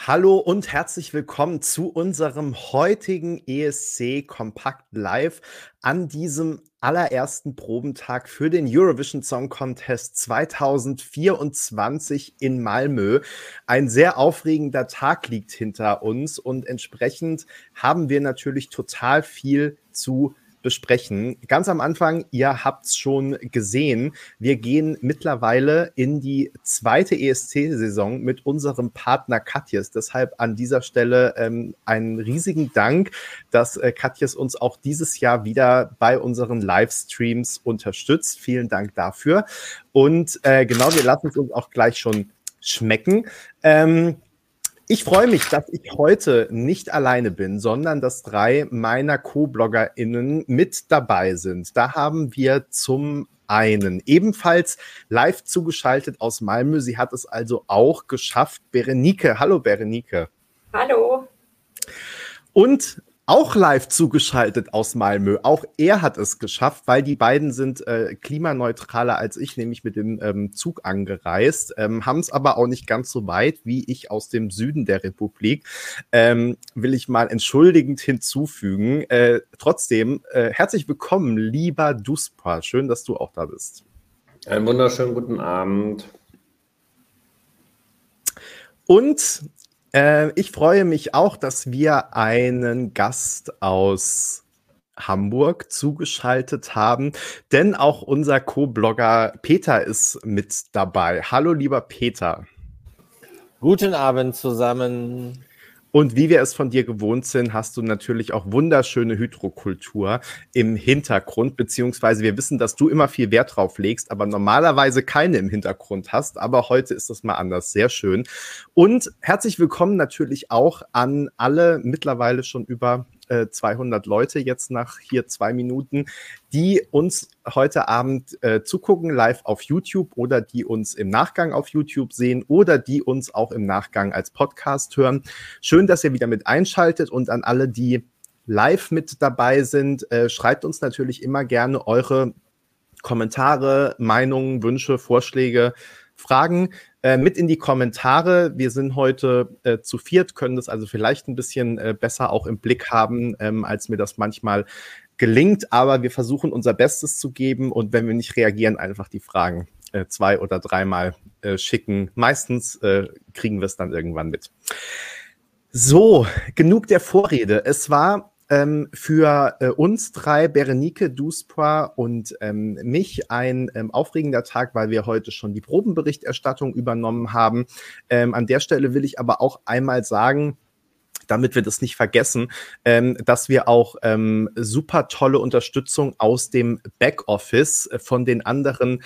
Hallo und herzlich willkommen zu unserem heutigen ESC Kompakt Live an diesem allerersten Probentag für den Eurovision Song Contest 2024 in Malmö. Ein sehr aufregender Tag liegt hinter uns und entsprechend haben wir natürlich total viel zu besprechen. Ganz am Anfang, ihr habt es schon gesehen, wir gehen mittlerweile in die zweite ESC-Saison mit unserem Partner Katjes. Deshalb an dieser Stelle einen riesigen Dank, dass Katjes uns auch dieses Jahr wieder bei unseren Livestreams unterstützt. Vielen Dank dafür. Und genau, wir lassen es uns auch gleich schon schmecken. Ich freue mich, dass ich heute nicht alleine bin, sondern dass 3 meiner Co-BloggerInnen mit dabei sind. Da haben wir zum einen ebenfalls live zugeschaltet aus Malmö. Sie hat es also auch geschafft. Berenike. Hallo, Berenike. Hallo. Und auch live zugeschaltet aus Malmö. Auch er hat es geschafft, weil die beiden sind klimaneutraler als ich, nämlich mit dem Zug angereist, haben es aber auch nicht ganz so weit wie ich aus dem Süden der Republik. Will ich mal entschuldigend hinzufügen. Trotzdem, herzlich willkommen, lieber Duspa. Schön, dass du auch da bist. Einen wunderschönen guten Abend. Und ich freue mich auch, dass wir einen Gast aus Hamburg zugeschaltet haben, denn auch unser Co-Blogger Peter ist mit dabei. Hallo, lieber Peter. Guten Abend zusammen. Und wie wir es von dir gewohnt sind, hast du natürlich auch wunderschöne Hydrokultur im Hintergrund, beziehungsweise wir wissen, dass du immer viel Wert drauf legst, aber normalerweise keine im Hintergrund hast. Aber heute ist das mal anders. Sehr schön. Und herzlich willkommen natürlich auch an alle mittlerweile schon über 200 Leute jetzt nach hier 2 Minuten, die uns heute Abend zugucken, live auf YouTube oder die uns im Nachgang auf YouTube sehen oder die uns auch im Nachgang als Podcast hören. Schön, dass ihr wieder mit einschaltet und an alle, die live mit dabei sind, schreibt uns natürlich immer gerne eure Kommentare, Meinungen, Wünsche, Vorschläge, Fragen mit in die Kommentare. Wir sind heute zu viert, können das also vielleicht ein bisschen besser auch im Blick haben, als mir das manchmal gelingt. Aber wir versuchen unser Bestes zu geben und wenn wir nicht reagieren, einfach die Fragen 2 oder 3 Mal schicken. Meistens kriegen wir es dann irgendwann mit. So, genug der Vorrede. Es war für uns 3, Berenike, Duspa und mich, ein aufregender Tag, weil wir heute schon die Probenberichterstattung übernommen haben. An der Stelle will ich aber auch einmal sagen, damit wir das nicht vergessen, dass wir auch super tolle Unterstützung aus dem Backoffice von den anderen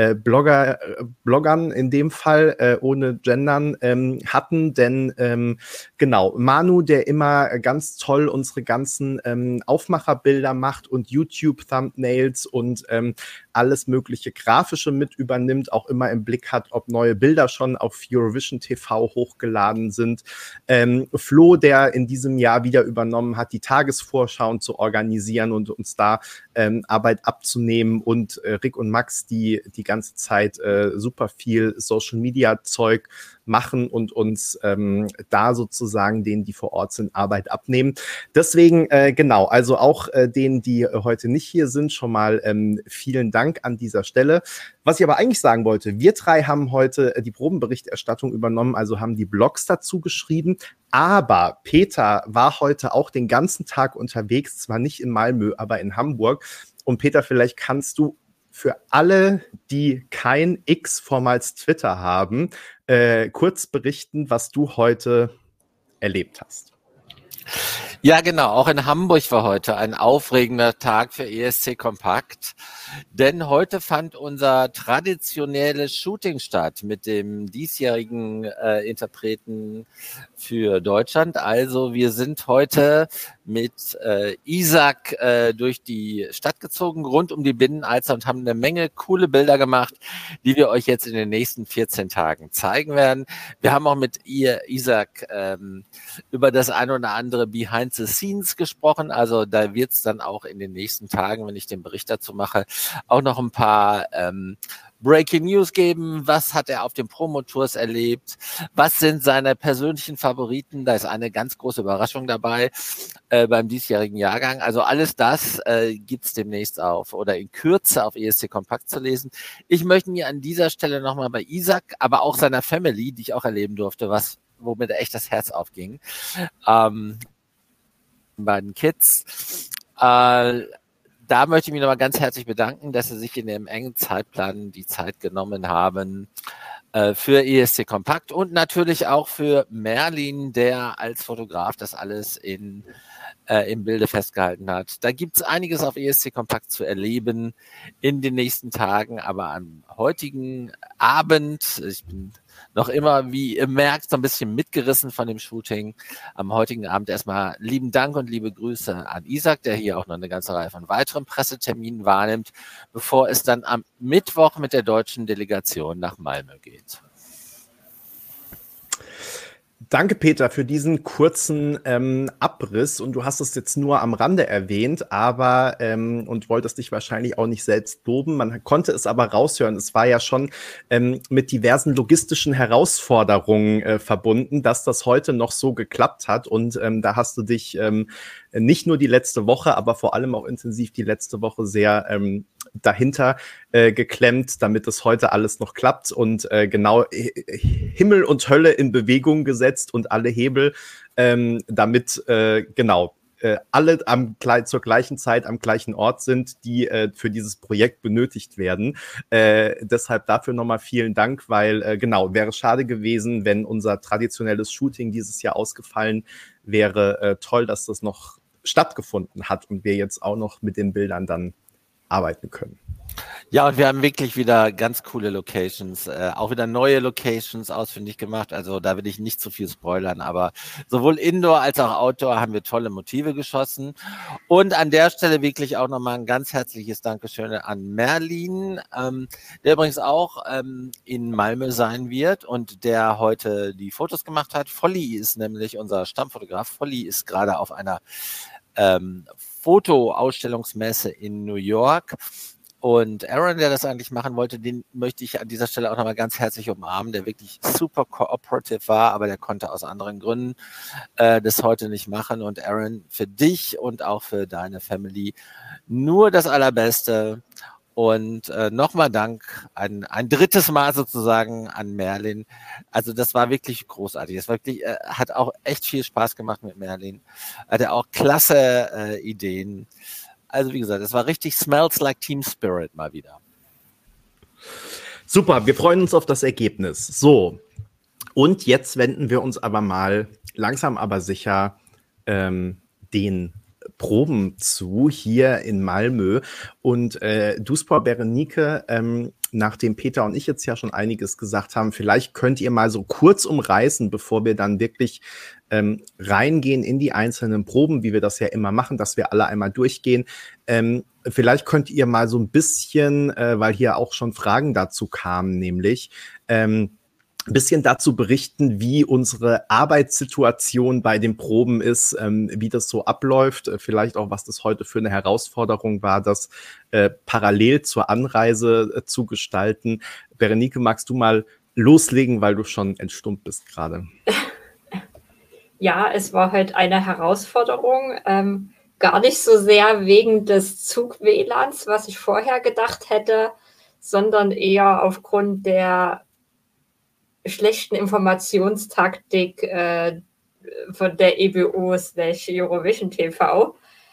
Bloggern in dem Fall, ohne Gendern, hatten. Denn genau, Manu, der immer ganz toll unsere ganzen Aufmacherbilder macht und YouTube-Thumbnails und alles mögliche Grafische mit übernimmt, auch immer im Blick hat, ob neue Bilder schon auf Eurovision TV hochgeladen sind. Flo, der in diesem Jahr wieder übernommen hat, die Tagesvorschauen zu organisieren und uns da Arbeit abzunehmen und Rick und Max, die ganze Zeit super viel Social-Media-Zeug machen und uns da sozusagen denen, die vor Ort sind, Arbeit abnehmen. Deswegen, genau, also auch denen, die heute nicht hier sind, schon mal vielen Dank an dieser Stelle. Was ich aber eigentlich sagen wollte, wir 3 haben heute die Probenberichterstattung übernommen, also haben die Blogs dazu geschrieben, aber Peter war heute auch den ganzen Tag unterwegs, zwar nicht in Malmö, aber in Hamburg. Und Peter, vielleicht kannst du für alle, die kein X, vormals Twitter haben, kurz berichten, was du heute erlebt hast. Ja, genau. Auch in Hamburg war heute ein aufregender Tag für ESC Kompakt, denn heute fand unser traditionelles Shooting statt mit dem diesjährigen Interpreten für Deutschland. Also wir sind heute mit Isaac durch die Stadt gezogen, rund um die Binnenalster und haben eine Menge coole Bilder gemacht, die wir euch jetzt in den nächsten 14 Tagen zeigen werden. Wir haben auch mit Isaac über das ein oder andere Behind the Scenes gesprochen. Also da wird es dann auch in den nächsten Tagen, wenn ich den Bericht dazu mache, auch noch ein paar Breaking News geben, was hat er auf den Promotours erlebt, was sind seine persönlichen Favoriten, da ist eine ganz große Überraschung dabei beim diesjährigen Jahrgang. Also alles das gibt's demnächst oder in Kürze auf ESC Kompakt zu lesen. Ich möchte mir an dieser Stelle nochmal bei Isaac, aber auch seiner Family, die ich auch erleben durfte, womit echt das Herz aufging, beiden Kids, da möchte ich mich nochmal ganz herzlich bedanken, dass Sie sich in dem engen Zeitplan die Zeit genommen haben für ESC Kompakt und natürlich auch für Merlin, der als Fotograf das alles im Bilde festgehalten hat. Da gibt's einiges auf ESC Kompakt zu erleben in den nächsten Tagen, aber am heutigen Abend, ich bin noch immer, wie ihr merkt, so ein bisschen mitgerissen von dem Shooting. Am heutigen Abend erstmal lieben Dank und liebe Grüße an Isaac, der hier auch noch eine ganze Reihe von weiteren Presseterminen wahrnimmt, bevor es dann am Mittwoch mit der deutschen Delegation nach Malmö geht. Danke, Peter, für diesen kurzen Abriss. Und du hast es jetzt nur am Rande erwähnt, aber und wolltest dich wahrscheinlich auch nicht selbst loben. Man konnte es aber raushören. Es war ja schon mit diversen logistischen Herausforderungen verbunden, dass das heute noch so geklappt hat. Und da hast du dich nicht nur die letzte Woche, aber vor allem auch intensiv die letzte Woche sehr dahinter geklemmt, damit es heute alles noch klappt und genau Himmel und Hölle in Bewegung gesetzt und alle Hebel, damit genau alle zur gleichen Zeit am gleichen Ort sind, die für dieses Projekt benötigt werden. Deshalb dafür nochmal vielen Dank, weil genau, wäre schade gewesen, wenn unser traditionelles Shooting dieses Jahr ausgefallen wäre. Toll, dass das noch stattgefunden hat und wir jetzt auch noch mit den Bildern dann arbeiten können. Ja, und wir haben wirklich wieder ganz coole Locations, auch wieder neue Locations ausfindig gemacht. Also da will ich nicht zu viel spoilern, aber sowohl Indoor als auch Outdoor haben wir tolle Motive geschossen. Und an der Stelle wirklich auch nochmal ein ganz herzliches Dankeschön an Merlin, der übrigens auch in Malmö sein wird und der heute die Fotos gemacht hat. Volli ist nämlich unser Stammfotograf. Volli ist gerade auf einer Fotoausstellungsmesse in New York. Und Aaron, der das eigentlich machen wollte, den möchte ich an dieser Stelle auch nochmal ganz herzlich umarmen, der wirklich super cooperative war, aber der konnte aus anderen Gründen das heute nicht machen. Und Aaron, für dich und auch für deine Family nur das Allerbeste. Und nochmal Dank, ein drittes Mal sozusagen an Merlin. Also das war wirklich großartig. Es war wirklich, hat auch echt viel Spaß gemacht mit Merlin. Hatte auch klasse Ideen. Also wie gesagt, es war richtig Smells like Team Spirit mal wieder. Super, wir freuen uns auf das Ergebnis. So, und jetzt wenden wir uns aber mal langsam aber sicher den Proben zu, hier in Malmö. Und Duspor, Berenike, nachdem Peter und ich jetzt ja schon einiges gesagt haben, vielleicht könnt ihr mal so kurz umreißen, bevor wir dann wirklich reingehen in die einzelnen Proben, wie wir das ja immer machen, dass wir alle einmal durchgehen. Vielleicht könnt ihr mal so ein bisschen, weil hier auch schon Fragen dazu kamen, nämlich ein bisschen dazu berichten, wie unsere Arbeitssituation bei den Proben ist, wie das so abläuft, vielleicht auch, was das heute für eine Herausforderung war, das parallel zur Anreise zu gestalten. Berenike, magst du mal loslegen, weil du schon entstummt bist gerade? Ja, es war halt eine Herausforderung, gar nicht so sehr wegen des Zug-WLANs, was ich vorher gedacht hätte, sondern eher aufgrund der schlechten Informationstaktik von der EBO/Eurovision TV.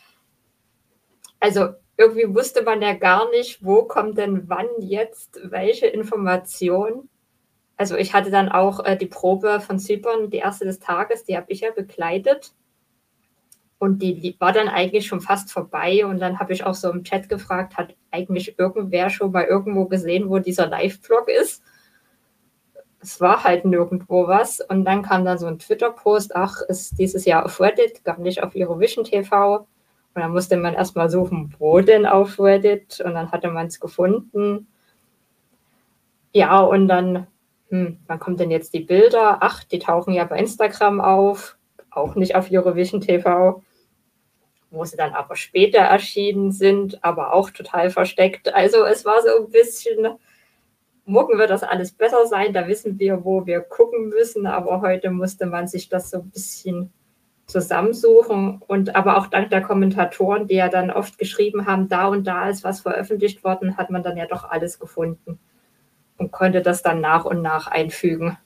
Also irgendwie wusste man ja gar nicht, wo kommt denn wann jetzt welche Information. Also ich hatte dann auch die Probe von Zypern, die erste des Tages, die habe ich ja begleitet. Und die war dann eigentlich schon fast vorbei. Und dann habe ich auch so im Chat gefragt, hat eigentlich irgendwer schon mal irgendwo gesehen, wo dieser Live-Blog ist? Es war halt nirgendwo was. Und dann kam dann so ein Twitter-Post, ach, ist dieses Jahr auf Reddit, gar nicht auf Eurovision TV. Und dann musste man erstmal suchen, wo denn auf Reddit. Und dann hatte man es gefunden. Ja, und dann, wann kommen denn jetzt die Bilder? Ach, die tauchen ja bei Instagram auf, auch nicht auf Eurovision TV. Wo sie dann aber später erschienen sind, aber auch total versteckt. Also es war so ein bisschen morgen wird das alles besser sein, da wissen wir, wo wir gucken müssen, aber heute musste man sich das so ein bisschen zusammensuchen und aber auch dank der Kommentatoren, die ja dann oft geschrieben haben, da und da ist was veröffentlicht worden, hat man dann ja doch alles gefunden und konnte das dann nach und nach einfügen.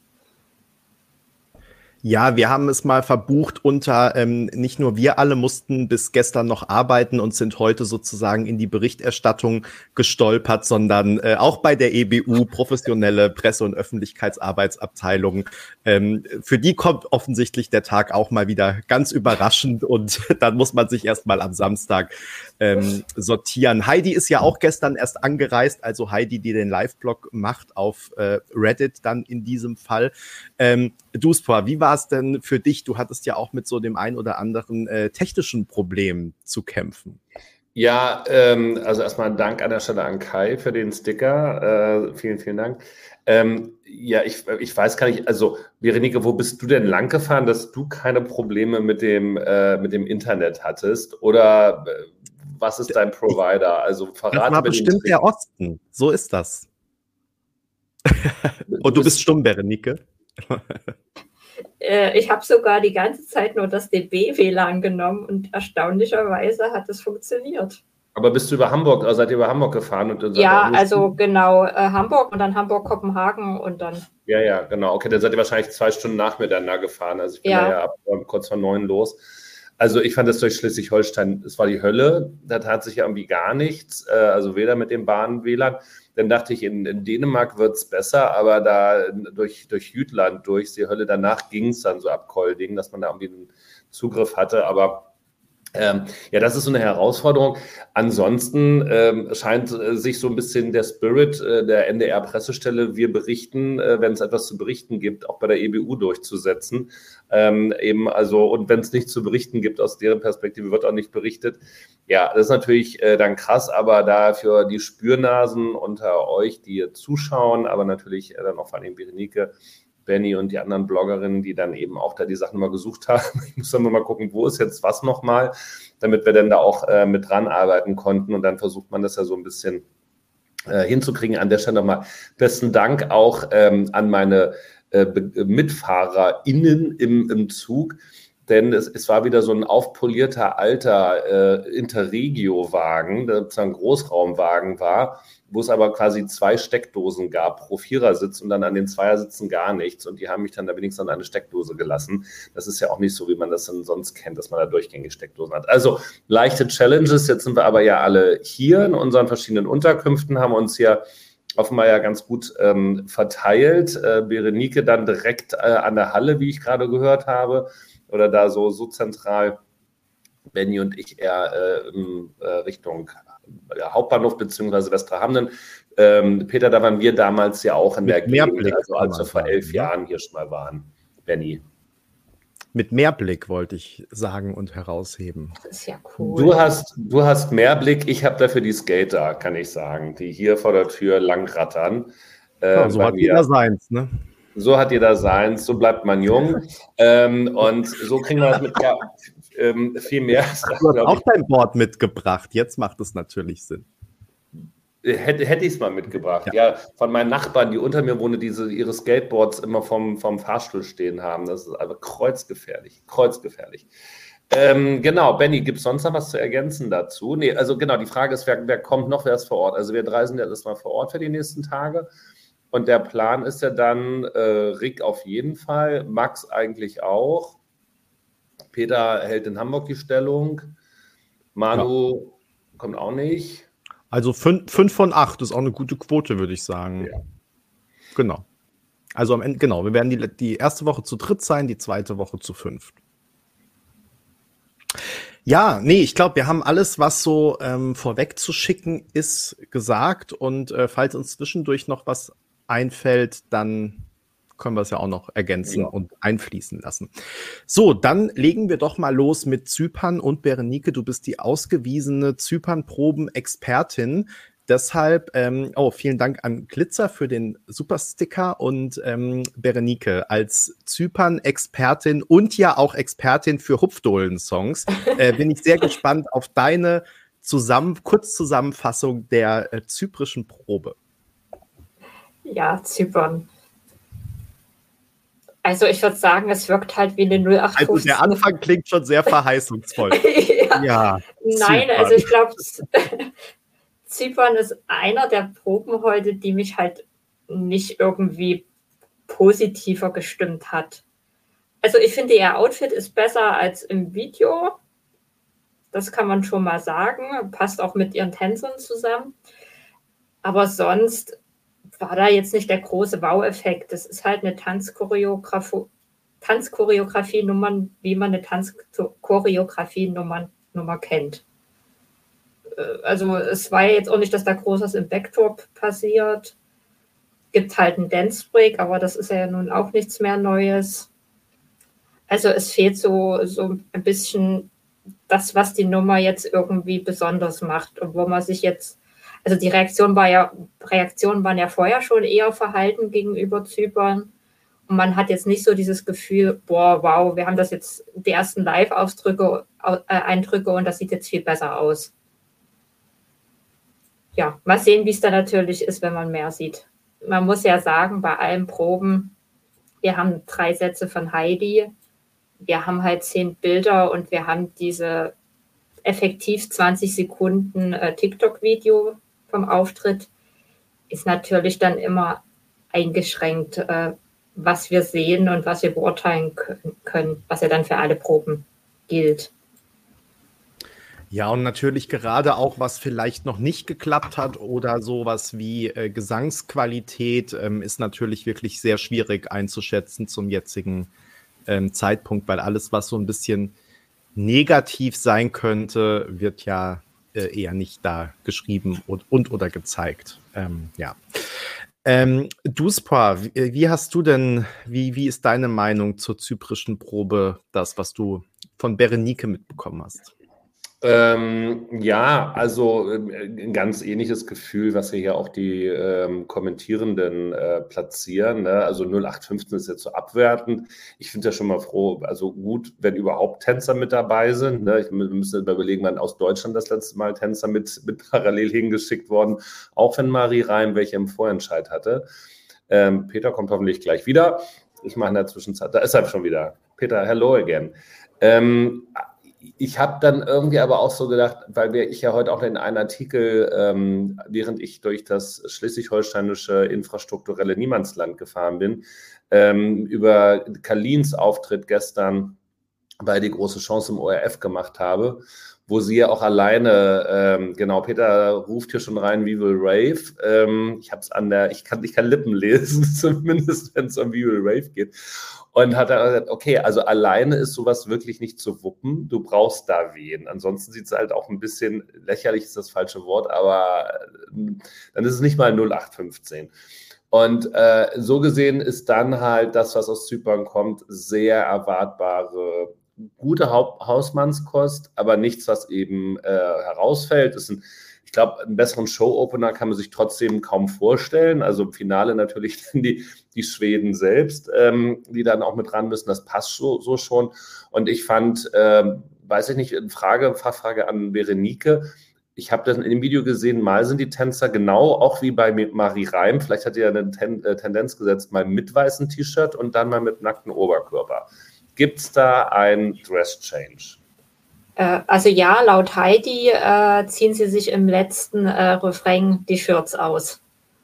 Ja, wir haben es mal verbucht unter, nicht nur wir alle mussten bis gestern noch arbeiten und sind heute sozusagen in die Berichterstattung gestolpert, sondern auch bei der EBU, professionelle Presse- und Öffentlichkeitsarbeitsabteilung. Für die kommt offensichtlich der Tag auch mal wieder ganz überraschend und dann muss man sich erst mal am Samstag sortieren. Heidi ist ja auch gestern erst angereist, also Heidi, die den Live-Blog macht auf Reddit dann in diesem Fall. Duspa, wie war es denn für dich? Du hattest ja auch mit so dem ein oder anderen technischen Problem zu kämpfen. Ja, also erstmal Dank an der Stelle an Kai für den Sticker. Vielen, vielen Dank. Ja, ich weiß gar nicht, also Berenike, wo bist du denn lang gefahren, dass du keine Probleme mit dem Internet hattest? Oder was ist dein Provider? Also verrate das war bestimmt der Osten. So ist das. Und du bist stumm, Berenike. Ich habe sogar die ganze Zeit nur das DB-WLAN genommen und erstaunlicherweise hat es funktioniert. Aber bist du seid ihr über Hamburg gefahren? Ja, also genau, Hamburg und dann Hamburg-Kopenhagen und dann... Ja, genau. Okay, dann seid ihr wahrscheinlich 2 Stunden miteinander gefahren. Also ich bin da ja ab kurz vor 9 los. Also ich fand das durch Schleswig-Holstein, es war die Hölle. Da tat sich ja irgendwie gar nichts, also weder mit dem Bahn-WLAN. Dann dachte ich, in Dänemark wird es besser, aber da durch Jütland, durch die Hölle, danach ging es dann so ab Kolding, dass man da irgendwie einen Zugriff hatte. Aber ja, das ist so eine Herausforderung. Ansonsten scheint sich so ein bisschen der Spirit der NDR-Pressestelle, wir berichten, wenn es etwas zu berichten gibt, auch bei der EBU durchzusetzen. Eben also, und wenn es nichts zu berichten gibt, aus deren Perspektive wird auch nicht berichtet. Ja, das ist natürlich dann krass, aber dafür die Spürnasen unter euch, die hier zuschauen, aber natürlich dann auch vor allem Berenike, Benny und die anderen Bloggerinnen, die dann eben auch da die Sachen mal gesucht haben. Ich muss dann mal gucken, wo ist jetzt was nochmal, damit wir dann da auch mit dran arbeiten konnten. Und dann versucht man das ja so ein bisschen hinzukriegen. An der Stelle nochmal besten Dank auch an meine MitfahrerInnen im Zug. Denn es war wieder so ein aufpolierter alter Interregio-Wagen, der sozusagen Großraumwagen war, wo es aber quasi 2 Steckdosen gab pro Vierersitz und dann an den Zweiersitzen gar nichts. Und die haben mich dann da wenigstens an eine Steckdose gelassen. Das ist ja auch nicht so, wie man das dann sonst kennt, dass man da durchgängige Steckdosen hat. Also leichte Challenges. Jetzt sind wir aber ja alle hier in unseren verschiedenen Unterkünften, haben uns hier offenbar ja ganz gut verteilt. Berenike dann direkt an der Halle, wie ich gerade gehört habe, oder da so zentral. Benny und ich eher Richtung Hauptbahnhof bzw. Westerhamnen. Peter, da waren wir damals ja auch in der Gegend, also als wir vor 11 Jahren hier schon mal waren. Benny. Mit Mehrblick wollte ich sagen und herausheben. Das ist ja cool. Du hast Mehrblick, ich habe dafür die Skater, kann ich sagen, die hier vor der Tür langrattern. So hat jeder seins, ne? So hat jeder seins, so bleibt man jung. Und so kriegen wir das mit viel mehr. Du hast auch dein Board mitgebracht, jetzt macht es natürlich Sinn. Hätte ich es mal mitgebracht. Ja, von meinen Nachbarn, die unter mir wohnen, die ihre Skateboards immer vom Fahrstuhl stehen haben. Das ist aber kreuzgefährlich. Genau, Benny, gibt es sonst noch was zu ergänzen dazu? Nee, also genau, die Frage ist, wer kommt noch, wer ist vor Ort? Also wir 3 sind ja erstmal vor Ort für die nächsten Tage. Und der Plan ist ja dann, Rick auf jeden Fall, Max eigentlich auch. Peter hält in Hamburg die Stellung. Manu kommt auch nicht. Also 5 von 8 ist auch eine gute Quote, würde ich sagen. Ja. Genau. Also am Ende, genau, wir werden die erste Woche zu 3 sein, die zweite Woche zu 5. Ja, nee, ich glaube, wir haben alles, was so vorweg zu schicken ist, gesagt. Und falls uns zwischendurch noch was einfällt, dann können wir es ja auch noch ergänzen und einfließen lassen. So, dann legen wir doch mal los mit Zypern und Berenike. Du bist die ausgewiesene Zypern-Proben-Expertin. Deshalb, vielen Dank an Glitzer für den Supersticker und Berenike als Zypern-Expertin und ja auch Expertin für Hupfdohlen-Songs. Bin ich sehr gespannt auf deine Kurzzusammenfassung der zyprischen Probe. Ja, Zypern. Also ich würde sagen, es wirkt halt wie eine 0815. Also der Anfang klingt schon sehr verheißungsvoll. Ja. Nein, Zypern. Also ich glaube, Zypern ist einer der Proben heute, die mich halt nicht irgendwie positiver gestimmt hat. Also ich finde, ihr Outfit ist besser als im Video. Das kann man schon mal sagen. Passt auch mit ihren Tänzern zusammen. Aber sonst war da jetzt nicht der große Wow-Effekt. Das ist halt eine Tanzchoreografie-Nummer, wie man eine Tanzchoreografie-Nummer kennt. Also es war jetzt auch nicht, dass da Großes im Backdrop passiert. Gibt halt einen Dance-Break, aber das ist ja nun auch nichts mehr Neues. Also es fehlt so ein bisschen das, was die Nummer jetzt irgendwie besonders macht und wo man sich jetzt, also die Reaktionen waren ja vorher schon eher verhalten gegenüber Zypern und man hat jetzt nicht so dieses Gefühl, boah, wow, wir haben das jetzt, die ersten Live-Eindrücke und das sieht jetzt viel besser aus. Ja, mal sehen, wie es da natürlich ist, wenn man mehr sieht. Man muss ja sagen, bei allen Proben, wir haben 3 Sätze von Heidi, wir haben halt 10 Bilder und wir haben diese effektiv 20 Sekunden TikTok-Video vom Auftritt, ist natürlich dann immer eingeschränkt, was wir sehen und was wir beurteilen können, was ja dann für alle Proben gilt. Ja, und natürlich gerade auch, was vielleicht noch nicht geklappt hat oder sowas wie Gesangsqualität, ist natürlich wirklich sehr schwierig einzuschätzen zum jetzigen Zeitpunkt, weil alles, was so ein bisschen negativ sein könnte, wird ja eher nicht da geschrieben und oder gezeigt. Ja. Duspa, wie hast du denn, wie ist deine Meinung zur zyprischen Probe, das, was du von Berenike mitbekommen hast? Ja, also ein ganz ähnliches Gefühl, was hier auch die Kommentierenden platzieren. Ne? Also 0815 ist jetzt so abwertend. Ich finde ja schon mal froh, also gut, wenn überhaupt Tänzer mit dabei sind. Ne? Wir müssen überlegen, wann aus Deutschland das letzte Mal Tänzer mit parallel hingeschickt worden, auch wenn Marie Reim welche im Vorentscheid hatte. Peter kommt hoffentlich gleich wieder. Ich mache in der Zwischenzeit, da ist er schon wieder. Peter, hello again. Ich habe dann irgendwie aber auch so gedacht, weil ich ja heute auch in einem Artikel, während ich durch das schleswig-holsteinische infrastrukturelle Niemandsland gefahren bin, über Kalins Auftritt gestern bei Die große Chance im ORF gemacht habe, wo sie ja auch alleine, genau, Peter ruft hier schon rein, We Will Rave. Ich kann Lippen lesen, zumindest wenn es um We Will Rave geht. Und hat dann gesagt, okay, also alleine ist sowas wirklich nicht zu wuppen. Du brauchst da wen. Ansonsten sieht es halt auch ein bisschen, lächerlich ist das falsche Wort, aber dann ist es nicht mal 0815. Und so gesehen ist dann halt das, was aus Zypern kommt, sehr erwartbare, gute Hausmannskost, aber nichts, was eben herausfällt. Ich glaube, einen besseren Show-Opener kann man sich trotzdem kaum vorstellen. Also im Finale natürlich die Schweden selbst, die dann auch mit ran müssen. Das passt so schon. Und ich fand, weiß ich nicht, Fachfrage an Berenike. Ich habe das in dem Video gesehen, mal sind die Tänzer genau, auch wie bei Marie Reim, vielleicht hat die ja eine Tendenz gesetzt, mal mit weißem T-Shirt und dann mal mit nacktem Oberkörper. Gibt es da ein Dress-Change? Also ja, laut Heidi ziehen sie sich im letzten Refrain die Shirts aus.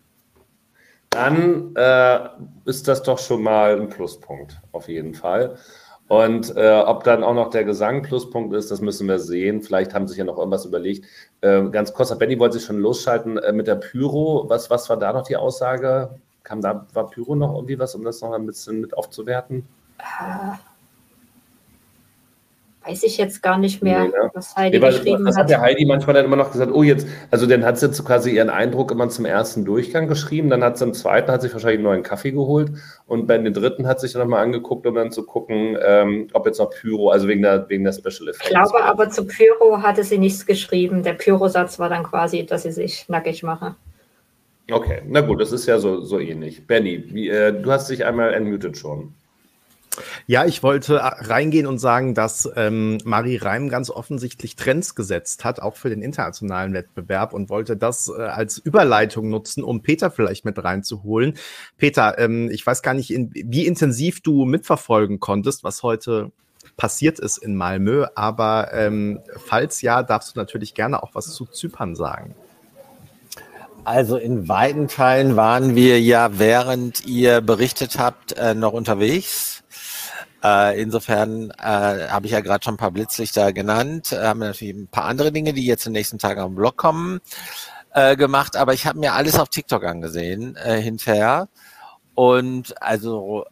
Dann ist das doch schon mal ein Pluspunkt, auf jeden Fall. Und ob dann auch noch der Gesang Pluspunkt ist, das müssen wir sehen. Vielleicht haben sich ja noch irgendwas überlegt. Ganz kurz, Benny wollte sich schon losschalten mit der Pyro. Was war da noch die Aussage? War Pyro noch irgendwie was, um das noch ein bisschen mit aufzuwerten? Weiß ich jetzt gar nicht mehr, was Heidi geschrieben hat. Das hat der Heidi manchmal dann immer noch gesagt, dann hat sie jetzt quasi ihren Eindruck immer zum ersten Durchgang geschrieben, dann hat sie im zweiten, hat sich wahrscheinlich einen neuen Kaffee geholt und bei den dritten hat sich dann nochmal angeguckt, um dann zu gucken, ob jetzt noch Pyro, also wegen der Special Effects. Ich glaube aber zu Pyro hatte sie nichts geschrieben. Der Pyro-Satz war dann quasi, dass sie sich nackig mache. Okay, na gut, das ist ja so ähnlich. Benny, du hast dich einmal entmutet schon. Ja, ich wollte reingehen und sagen, dass Marie Reim ganz offensichtlich Trends gesetzt hat, auch für den internationalen Wettbewerb, und wollte das als Überleitung nutzen, um Peter vielleicht mit reinzuholen. Peter, ich weiß gar nicht, wie intensiv du mitverfolgen konntest, was heute passiert ist in Malmö, aber falls ja, darfst du natürlich gerne auch was zu Zypern sagen. Also in weiten Teilen waren wir ja, während ihr berichtet habt, noch unterwegs. Insofern habe ich ja gerade schon ein paar Blitzlichter genannt, haben wir natürlich ein paar andere Dinge, die jetzt in den nächsten Tagen am Blog kommen, gemacht, aber ich habe mir alles auf TikTok angesehen hinterher. Und also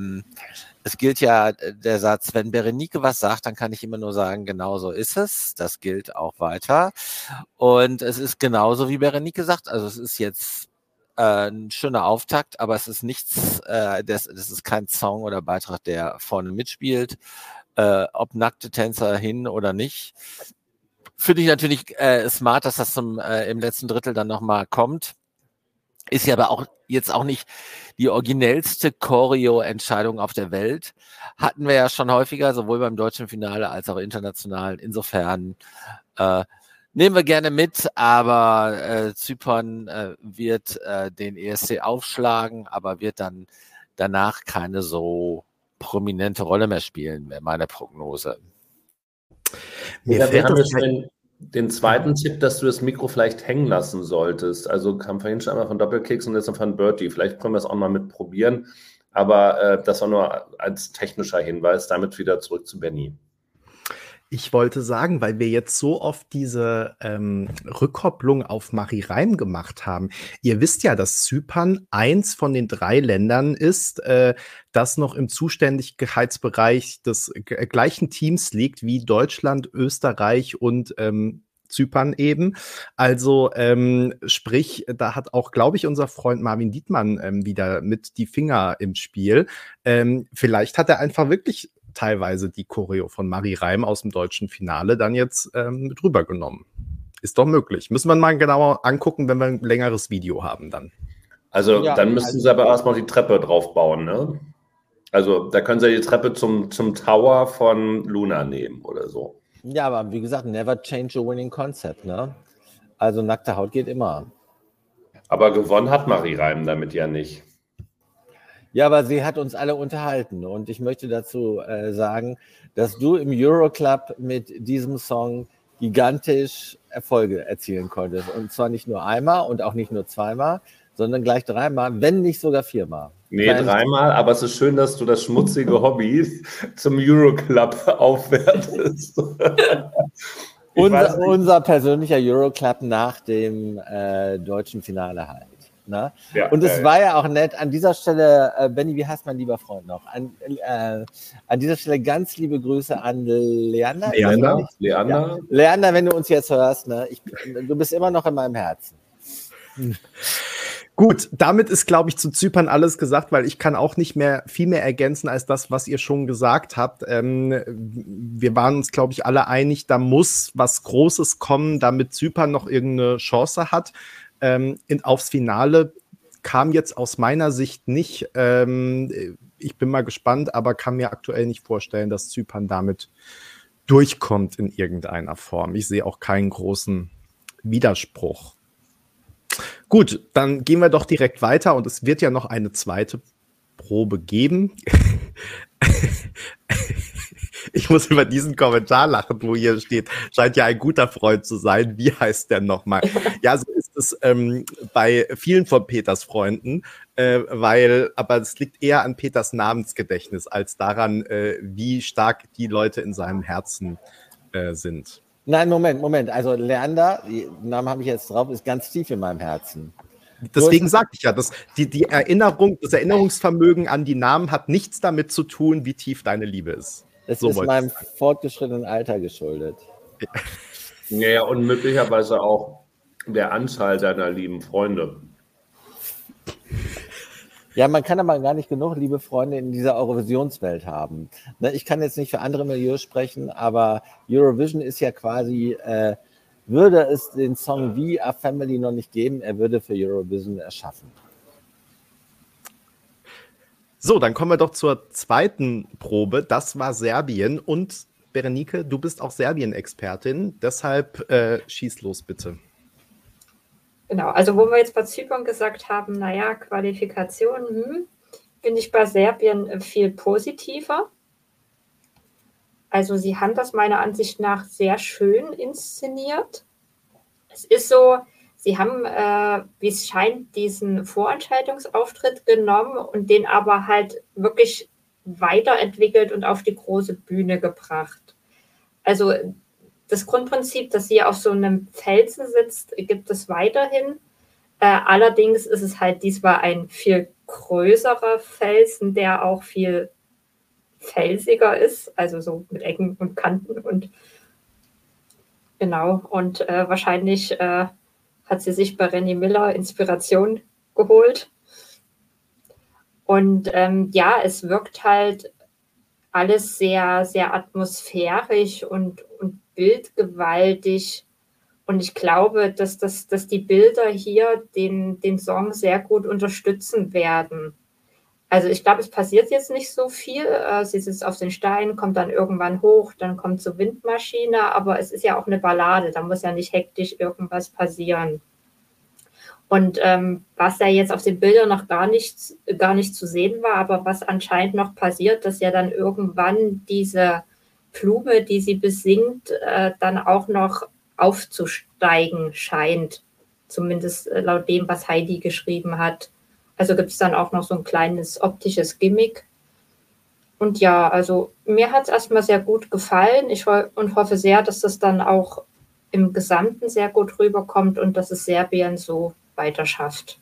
es gilt ja der Satz, wenn Berenike was sagt, dann kann ich immer nur sagen, genau so ist es. Das gilt auch weiter. Und es ist genauso, wie Berenike sagt. Also es ist jetzt ein schöner Auftakt, aber es ist nichts, das ist kein Song oder Beitrag, der vorne mitspielt, ob nackte Tänzer hin oder nicht. Finde ich natürlich smart, dass das im letzten Drittel dann nochmal kommt. Ist ja aber auch jetzt auch nicht die originellste Choreo-Entscheidung auf der Welt. Hatten wir ja schon häufiger, sowohl beim deutschen Finale als auch international. Insofern nehmen wir gerne mit, aber Zypern wird den ESC aufschlagen, aber wird dann danach keine so prominente Rolle mehr spielen, wäre meine Prognose. Wir haben ja schon den zweiten Tipp, dass du das Mikro vielleicht hängen lassen solltest. Also kam vorhin schon einmal von Doppelkicks und jetzt noch von Bertie. Vielleicht können wir es auch mal mit probieren, aber das war nur als technischer Hinweis. Damit wieder zurück zu Benny. Ich wollte sagen, weil wir jetzt so oft diese Rückkopplung auf Marie Reim gemacht haben. Ihr wisst ja, dass Zypern eins von den 3 Ländern ist, das noch im Zuständigkeitsbereich des gleichen Teams liegt wie Deutschland, Österreich und Zypern eben. Also sprich, da hat auch, glaube ich, unser Freund Marvin Dietmann wieder mit die Finger im Spiel. Vielleicht hat er einfach wirklich teilweise die Choreo von Marie Reim aus dem deutschen Finale dann jetzt mit rübergenommen. Ist doch möglich. Müssen wir mal genauer angucken, wenn wir ein längeres Video haben dann. Also ja, dann müssten sie aber erstmal die Treppe drauf bauen, ne? Also da können sie die Treppe zum Tower von Luna nehmen oder so. Ja, aber wie gesagt, never change a winning concept, ne? Also nackte Haut geht immer. Aber gewonnen hat Marie Reim damit ja nicht. Ja, aber sie hat uns alle unterhalten und ich möchte dazu sagen, dass du im Euroclub mit diesem Song gigantisch Erfolge erzielen konntest. Und zwar nicht nur einmal und auch nicht nur zweimal, sondern gleich 3-mal, wenn nicht sogar 4-mal. Nee, 3-mal, aber es ist schön, dass du das schmutzige Hobby zum Euroclub aufwertest. Unser persönlicher Euroclub nach dem deutschen Finale halt. Ne? Ja, und es war ja auch nett. An dieser Stelle, Benny, wie heißt mein lieber Freund noch? An dieser Stelle ganz liebe Grüße an Leander. Leander, ja. Leander, wenn du uns jetzt hörst, ne? Du bist immer noch in meinem Herzen. Gut, damit ist, glaube ich, zu Zypern alles gesagt, weil ich kann auch nicht mehr viel mehr ergänzen als das, was ihr schon gesagt habt. Wir waren uns, glaube ich, alle einig, da muss was Großes kommen, damit Zypern noch irgendeine Chance hat. Aufs Finale kam jetzt aus meiner Sicht nicht. Ich bin mal gespannt, aber kann mir aktuell nicht vorstellen, dass Zypern damit durchkommt in irgendeiner Form. Ich sehe auch keinen großen Widerspruch. Gut, dann gehen wir doch direkt weiter und es wird ja noch eine zweite Probe geben. Ich muss über diesen Kommentar lachen, wo hier steht, scheint ja ein guter Freund zu sein. Wie heißt der nochmal? Ja, so ist es bei vielen von Peters Freunden, aber es liegt eher an Peters Namensgedächtnis als daran, wie stark die Leute in seinem Herzen sind. Nein, Moment. Also Leander, den Namen habe ich jetzt drauf, ist ganz tief in meinem Herzen. Deswegen sage ich ja, dass die Erinnerung, das Erinnerungsvermögen an die Namen hat nichts damit zu tun, wie tief deine Liebe ist. Es ist meinem fortgeschrittenen Alter geschuldet. Ja, und möglicherweise auch der Anzahl deiner lieben Freunde. Ja, man kann aber gar nicht genug liebe Freunde in dieser Eurovisionswelt haben. Ich kann jetzt nicht für andere Milieus sprechen, aber Eurovision ist ja quasi, würde es den Song wie A Family noch nicht geben, er würde für Eurovision erschaffen. So, dann kommen wir doch zur zweiten Probe. Das war Serbien. Und Berenike, du bist auch Serbien-Expertin. Deshalb schieß los, bitte. Genau, also wo wir jetzt bei Zypern gesagt haben, naja, Qualifikation, bin ich bei Serbien viel positiver. Also sie haben das meiner Ansicht nach sehr schön inszeniert. Es ist so, sie haben, wie es scheint, diesen Vorentscheidungsauftritt genommen und den aber halt wirklich weiterentwickelt und auf die große Bühne gebracht. Also das Grundprinzip, dass sie auf so einem Felsen sitzt, gibt es weiterhin. Allerdings ist es halt diesmal ein viel größerer Felsen, der auch viel felsiger ist, also so mit Ecken und Kanten und genau. Und wahrscheinlich hat sie sich bei Rennie Miller Inspiration geholt. Und ja, es wirkt halt alles sehr, sehr atmosphärisch und bildgewaltig. Und ich glaube, dass die Bilder hier den Song sehr gut unterstützen werden. Also ich glaube, es passiert jetzt nicht so viel. Sie sitzt auf den Steinen, kommt dann irgendwann hoch, dann kommt zur Windmaschine, aber es ist ja auch eine Ballade, da muss ja nicht hektisch irgendwas passieren. Und was ja jetzt auf den Bildern noch gar nicht zu sehen war, aber was anscheinend noch passiert, dass ja dann irgendwann diese Blume, die sie besingt, dann auch noch aufzusteigen scheint. Zumindest laut dem, was Heidi geschrieben hat. Also gibt es dann auch noch so ein kleines optisches Gimmick. Und ja, also mir hat es erstmal sehr gut gefallen. Ich hoffe sehr, dass das dann auch im Gesamten sehr gut rüberkommt und dass es Serbien so weiter schafft.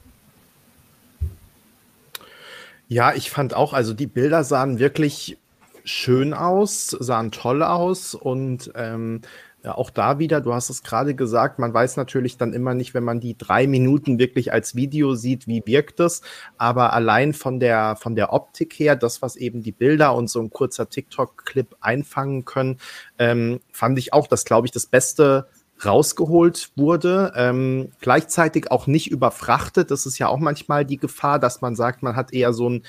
Ja, ich fand auch, also die Bilder sahen wirklich schön aus, sahen toll aus und ja, auch da wieder, du hast es gerade gesagt, man weiß natürlich dann immer nicht, wenn man die 3 Minuten wirklich als Video sieht, wie wirkt es, aber allein von der Optik her, das, was eben die Bilder und so ein kurzer TikTok-Clip einfangen können, fand ich auch, dass, glaube ich, das Beste rausgeholt wurde, gleichzeitig auch nicht überfrachtet. Das ist ja auch manchmal die Gefahr, dass man sagt, man hat eher so einen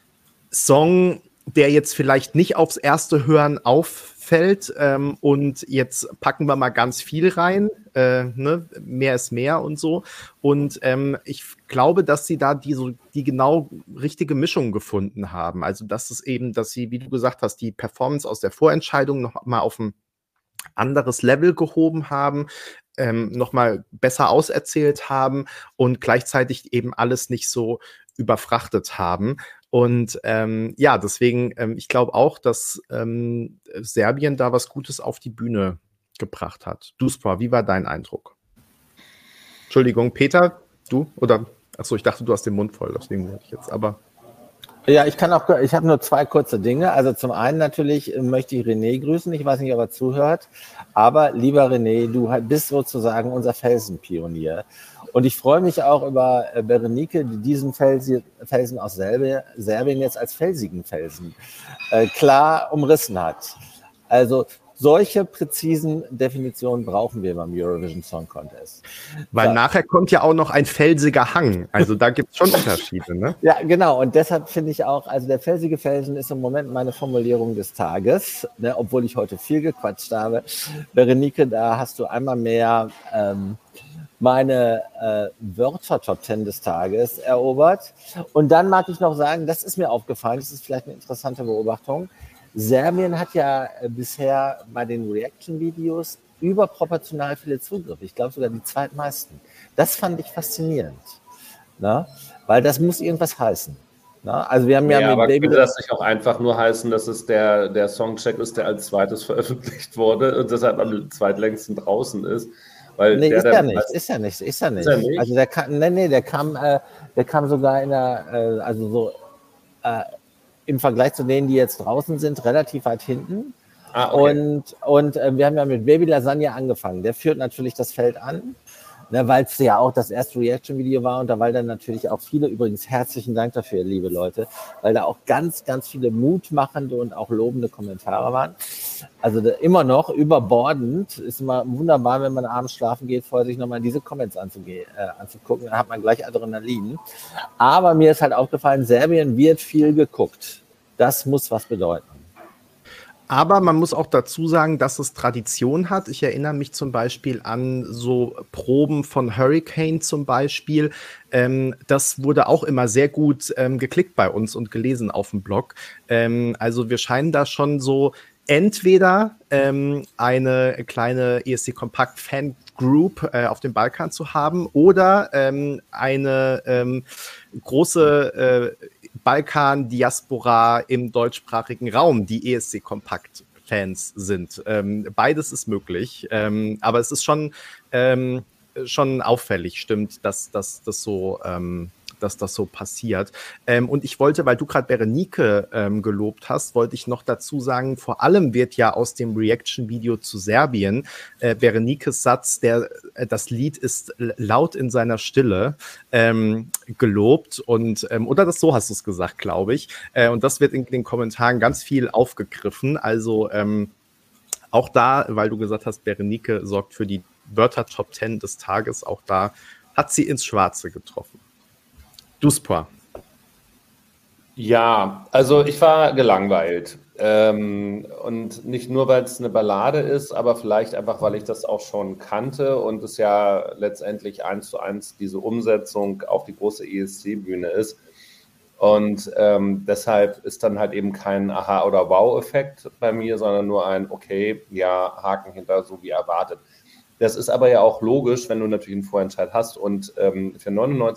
Song, der jetzt vielleicht nicht aufs erste Hören auffällt und jetzt packen wir mal ganz viel rein, ne? Mehr ist mehr und so. Und ich glaube, dass sie da die genau richtige Mischung gefunden haben. Also das ist eben, dass sie, wie du gesagt hast, die Performance aus der Vorentscheidung noch mal auf ein anderes Level gehoben haben, noch mal besser auserzählt haben und gleichzeitig eben alles nicht so überfrachtet haben. Und ja, deswegen, ich glaube auch, dass Serbien da was Gutes auf die Bühne gebracht hat. Duspor, wie war dein Eindruck? Entschuldigung, Peter, du? Oder, achso, ich dachte, du hast den Mund voll, deswegen wollte ich jetzt, aber... Ja, ich habe nur 2 kurze Dinge. Also zum einen natürlich möchte ich René grüßen. Ich weiß nicht, ob er zuhört. Aber lieber René, du bist sozusagen unser Felsenpionier. Und ich freue mich auch über Berenike, die diesen Felsen aus Serbien jetzt als felsigen Felsen klar umrissen hat. Also solche präzisen Definitionen brauchen wir beim Eurovision Song Contest. Weil nachher kommt ja auch noch ein felsiger Hang. Also da gibt es schon Unterschiede, ne? Ja, genau. Und deshalb finde ich auch, also der felsige Felsen ist im Moment meine Formulierung des Tages, ne, obwohl ich heute viel gequatscht habe. Berenike, da hast du einmal mehr meine Wörter-Top 10 des Tages erobert. Und dann mag ich noch sagen, das ist mir aufgefallen, das ist vielleicht eine interessante Beobachtung. Serbien hat ja bisher bei den Reaction-Videos überproportional viele Zugriffe. Ich glaube sogar die zweitmeisten. Das fand ich faszinierend, ne? Weil das muss irgendwas heißen. Ne? Also wir haben ja mit aber Baby. Könnte das nicht auch einfach nur heißen, dass es der Songcheck ist, der als zweites veröffentlicht wurde und deshalb am zweitlängsten draußen ist? Weil Nee, ist ja nicht. nicht? Also der kam sogar in der, also so im Vergleich zu denen, die jetzt draußen sind, relativ weit hinten. Okay. Und wir haben ja mit Baby Lasagne angefangen. Der führt natürlich das Feld an. Ne, weil es ja auch das erste Reaction-Video war und da weil dann natürlich auch viele, übrigens herzlichen Dank dafür, liebe Leute, weil da auch ganz, ganz viele mutmachende und auch lobende Kommentare waren. Also immer noch überbordend, ist immer wunderbar, wenn man abends schlafen geht, vorher sich nochmal diese Comments anzugucken, dann hat man gleich Adrenalin. Aber mir ist halt aufgefallen, Serbien wird viel geguckt. Das muss was bedeuten. Aber man muss auch dazu sagen, dass es Tradition hat. Ich erinnere mich zum Beispiel an so Proben von Hurricane zum Beispiel. Das wurde auch immer sehr gut geklickt bei uns und gelesen auf dem Blog. Also wir scheinen da schon so entweder eine kleine ESC Kompakt Fan Group auf dem Balkan zu haben oder eine große Balkan-Diaspora im deutschsprachigen Raum, die ESC-Kompakt-Fans sind. Beides ist möglich, aber es ist schon auffällig, stimmt, dass das so passiert. Und ich wollte, weil du gerade Berenike gelobt hast, wollte ich noch dazu sagen, vor allem wird ja aus dem Reaction-Video zu Serbien Berenikes Satz, das Lied ist laut in seiner Stille, gelobt. Und oder so hast du es gesagt, glaube ich. Und das wird in den Kommentaren ganz viel aufgegriffen. Also auch da, weil du gesagt hast, Berenike sorgt für die Wörter-Top 10 des Tages, auch da hat sie ins Schwarze getroffen. Duspa. Ja, also ich war gelangweilt. Und nicht nur, weil es eine Ballade ist, aber vielleicht einfach, weil ich das auch schon kannte und es ja letztendlich 1:1 diese Umsetzung auf die große ESC-Bühne ist. Und deshalb ist dann halt eben kein Aha- oder Wow-Effekt bei mir, sondern nur ein okay, ja, Haken hinter, so wie erwartet. Das ist aber ja auch logisch, wenn du natürlich einen Vorentscheid hast und für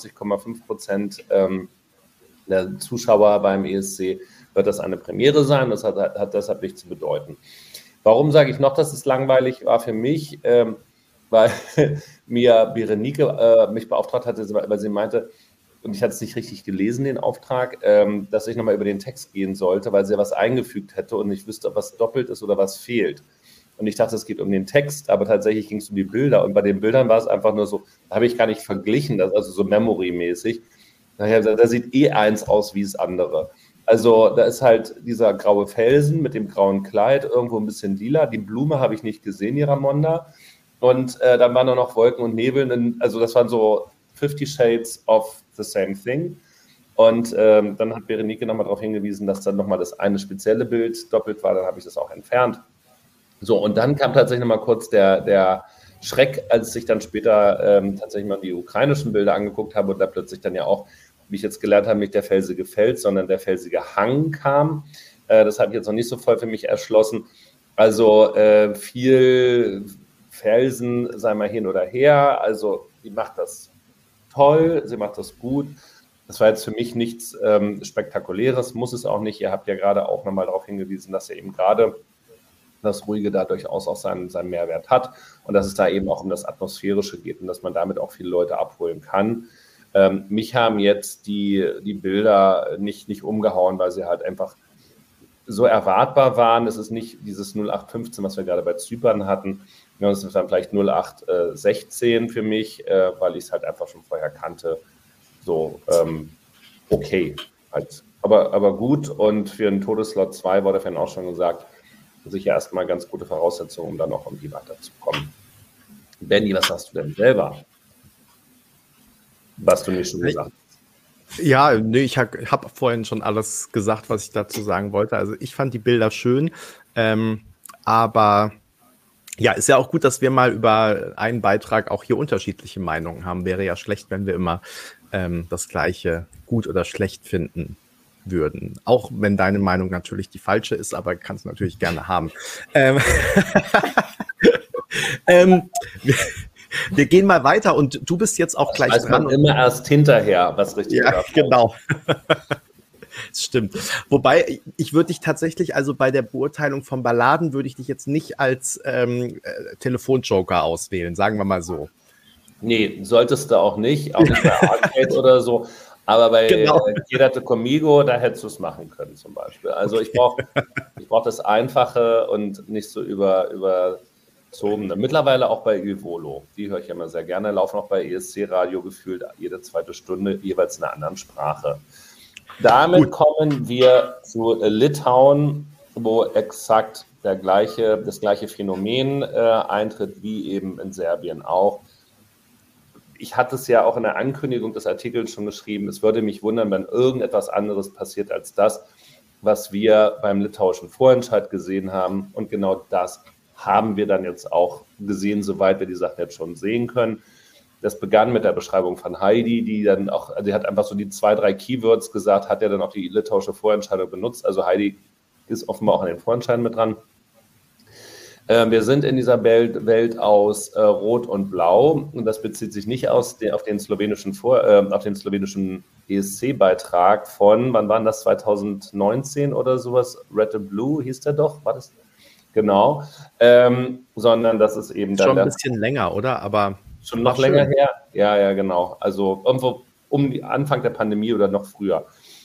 99,5% der Zuschauer beim ESC wird das eine Premiere sein. Das hat deshalb nichts zu bedeuten. Warum sage ich noch, dass es langweilig war für mich? Weil mir Berenike mich beauftragt hatte, weil sie meinte, und ich hatte es nicht richtig gelesen, den Auftrag, dass ich nochmal über den Text gehen sollte, weil sie ja was eingefügt hätte und ich wüsste, ob was doppelt ist oder was fehlt. Und ich dachte, es geht um den Text, aber tatsächlich ging es um die Bilder. Und bei den Bildern war es einfach nur so, da habe ich gar nicht verglichen, also so Memory-mäßig. Daher, da sieht eins aus wie das andere. Also da ist halt dieser graue Felsen mit dem grauen Kleid, irgendwo ein bisschen lila. Die Blume habe ich nicht gesehen, die Ramonda. Und dann waren da noch Wolken und Nebel. Also das waren so 50 Shades of the same thing. Und dann hat Berenike nochmal darauf hingewiesen, dass dann nochmal das eine spezielle Bild doppelt war. Dann habe ich das auch entfernt. So, und dann kam tatsächlich nochmal kurz der Schreck, als ich dann später tatsächlich mal die ukrainischen Bilder angeguckt habe und da plötzlich dann ja auch, wie ich jetzt gelernt habe, nicht der felsige Fels, sondern der felsige Hang kam. Das habe ich jetzt noch nicht so voll für mich erschlossen. Also viel Felsen, sei mal hin oder her. Also sie macht das toll, sie macht das gut. Das war jetzt für mich nichts Spektakuläres, muss es auch nicht. Ihr habt ja gerade auch nochmal darauf hingewiesen, dass ihr eben gerade das Ruhige da durchaus auch seinen Mehrwert hat und dass es da eben auch um das Atmosphärische geht und dass man damit auch viele Leute abholen kann. Mich haben jetzt die Bilder nicht umgehauen, weil sie halt einfach so erwartbar waren. Es ist nicht dieses 0815, was wir gerade bei Zypern hatten. Es ist dann vielleicht 0816 für mich, weil ich es halt einfach schon vorher kannte. So, okay. Halt. Aber gut, und für einen Todeslot 2 wurde vorhin auch schon gesagt, sicher erstmal ganz gute Voraussetzungen, um dann noch irgendwie weiterzukommen. Benni, was hast du denn selber? Was du mir schon gesagt hast. Ja, nee, ich habe vorhin schon alles gesagt, was ich dazu sagen wollte. Also ich fand die Bilder schön, aber ja, ist ja auch gut, dass wir mal über einen Beitrag auch hier unterschiedliche Meinungen haben. Wäre ja schlecht, wenn wir immer das Gleiche gut oder schlecht finden würden. Auch wenn deine Meinung natürlich die falsche ist, aber kannst natürlich gerne haben. Wir gehen mal weiter und du bist jetzt auch gleich dran. Man immer erst hinterher, was richtig ist. Ja, genau. Das stimmt. Wobei, ich würde dich tatsächlich, also bei der Beurteilung von Balladen, würde ich dich jetzt nicht als Telefonjoker auswählen, sagen wir mal so. Nee, solltest du auch nicht bei Arcade oder so. Aber bei Quédate Conmigo, da hättest du es machen können zum Beispiel. Also okay. Ich brauch das Einfache und nicht so über Mittlerweile auch bei Ivolo. Die höre ich immer sehr gerne, laufen auch bei ESC-Radio gefühlt jede zweite Stunde, jeweils in einer anderen Sprache. Damit kommen wir zu Litauen, wo exakt das gleiche Phänomen eintritt, wie eben in Serbien auch. Ich hatte es ja auch in der Ankündigung des Artikels schon geschrieben, es würde mich wundern, wenn irgendetwas anderes passiert als das, was wir beim litauischen Vorentscheid gesehen haben. Und genau das haben wir dann jetzt auch gesehen, soweit wir die Sachen jetzt schon sehen können. Das begann mit der Beschreibung von Heidi, die dann auch, die hat einfach so die 2, 3 Keywords gesagt, hat ja dann auch die litauische Vorentscheidung benutzt. Also Heidi ist offenbar auch an den Vorentscheiden mit dran. Wir sind in dieser Welt aus Rot und Blau und das bezieht sich nicht auf den slowenischen ESC-Beitrag von, wann war das, 2019 oder sowas? Red and Blue hieß der doch, war das? Genau, sondern das ist eben dann... Schon ein bisschen länger, oder? Aber schon noch länger her? Ja, genau. Also irgendwo Anfang der Pandemie oder noch früher.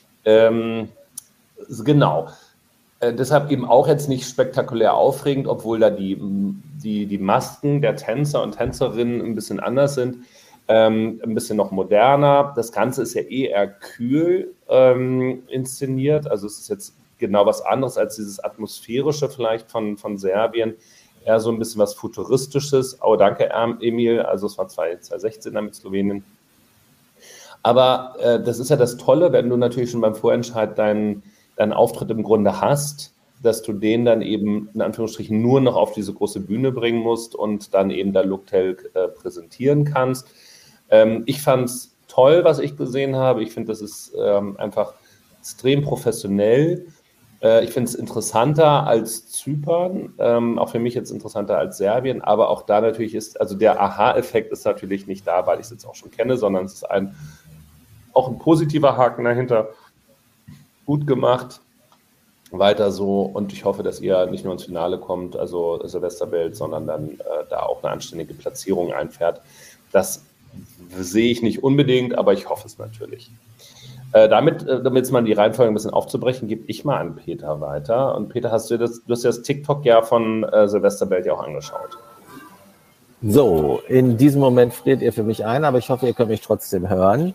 Genau. Deshalb eben auch jetzt nicht spektakulär aufregend, obwohl da die Masken der Tänzer und Tänzerinnen ein bisschen anders sind, ein bisschen noch moderner. Das Ganze ist ja eher kühl inszeniert, also es ist jetzt genau was anderes als dieses atmosphärische vielleicht von Serbien, eher so ein bisschen was Futuristisches. Oh, danke, Emil, also es war 2016 mit Slowenien. Aber das ist ja das Tolle, wenn du natürlich schon beim Vorentscheid deinen Auftritt im Grunde hast, dass du den dann eben in Anführungsstrichen nur noch auf diese große Bühne bringen musst und dann eben da Looktelk präsentieren kannst. Ich fand es toll, was ich gesehen habe. Ich finde, das ist einfach extrem professionell. Ich finde es interessanter als Zypern, auch für mich jetzt interessanter als Serbien, aber auch da natürlich ist, also der Aha-Effekt ist natürlich nicht da, weil ich es jetzt auch schon kenne, sondern es ist auch ein positiver Haken dahinter. Gut gemacht, weiter so und ich hoffe, dass ihr nicht nur ins Finale kommt, also Silvesterwelt, sondern dann da auch eine anständige Platzierung einfährt. Das sehe ich nicht unbedingt, aber ich hoffe es natürlich. Damit jetzt mal die Reihenfolge ein bisschen aufzubrechen, gebe ich mal an Peter weiter. Und Peter, du hast ja das TikTok ja von Silvesterwelt ja auch angeschaut. So, in diesem Moment friert ihr für mich ein, aber ich hoffe, ihr könnt mich trotzdem hören.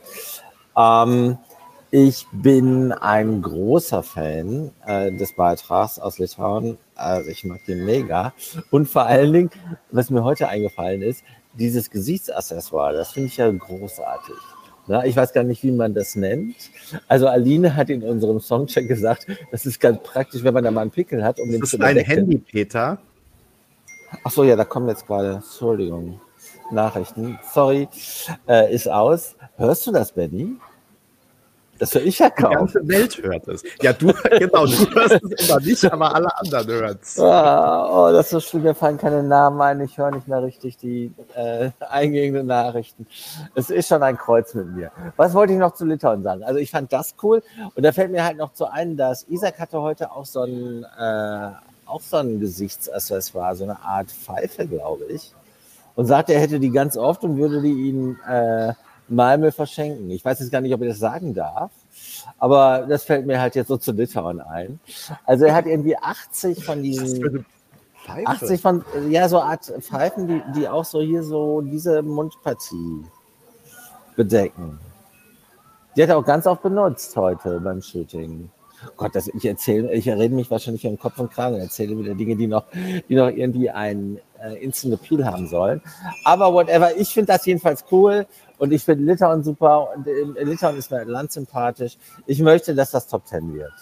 Ich bin ein großer Fan des Beitrags aus Litauen. Also ich mag den mega. Und vor allen Dingen, was mir heute eingefallen ist, dieses Gesichtsaccessoire, das finde ich ja großartig. Na, ich weiß gar nicht, wie man das nennt. Also Aline hat in unserem Songcheck gesagt, das ist ganz praktisch, wenn man da mal einen Pickel hat. Um den zu bedecken. Das ist ein Handy, Peter. Ach so, ja, da kommen jetzt gerade, Entschuldigung, Nachrichten. Sorry, ist aus. Hörst du das, Benny? Das höre ich ja kaum. Die ganze Welt hört es. Ja, du hörst es immer nicht, aber alle anderen hören es. Oh, das ist so schlimm, mir fallen keine Namen ein, ich höre nicht mehr richtig die eingehenden Nachrichten. Es ist schon ein Kreuz mit mir. Was wollte ich noch zu Litauen sagen? Also ich fand das cool und da fällt mir halt noch zu ein, dass Isaac hatte heute auch so ein Gesichtsaccessoire, so eine Art Pfeife, glaube ich. Und sagte, er hätte die ganz oft und würde die ihm Malmö verschenken. Ich weiß jetzt gar nicht, ob ich das sagen darf, aber das fällt mir halt jetzt so zu Litauen ein. Also er hat irgendwie 80 von diesen, 80 von, ja, so Art Pfeifen, die auch so hier so diese Mundpartie bedecken. Die hat er auch ganz oft benutzt heute beim Shooting. Gott, ich rede mich wahrscheinlich um Kopf und Kragen, erzähle wieder Dinge, die noch irgendwie einen Instant Appeal haben sollen. Aber whatever, ich finde das jedenfalls cool und ich finde Litauen super und Litauen ist mir Land sympathisch. Ich möchte, dass das Top 10 wird.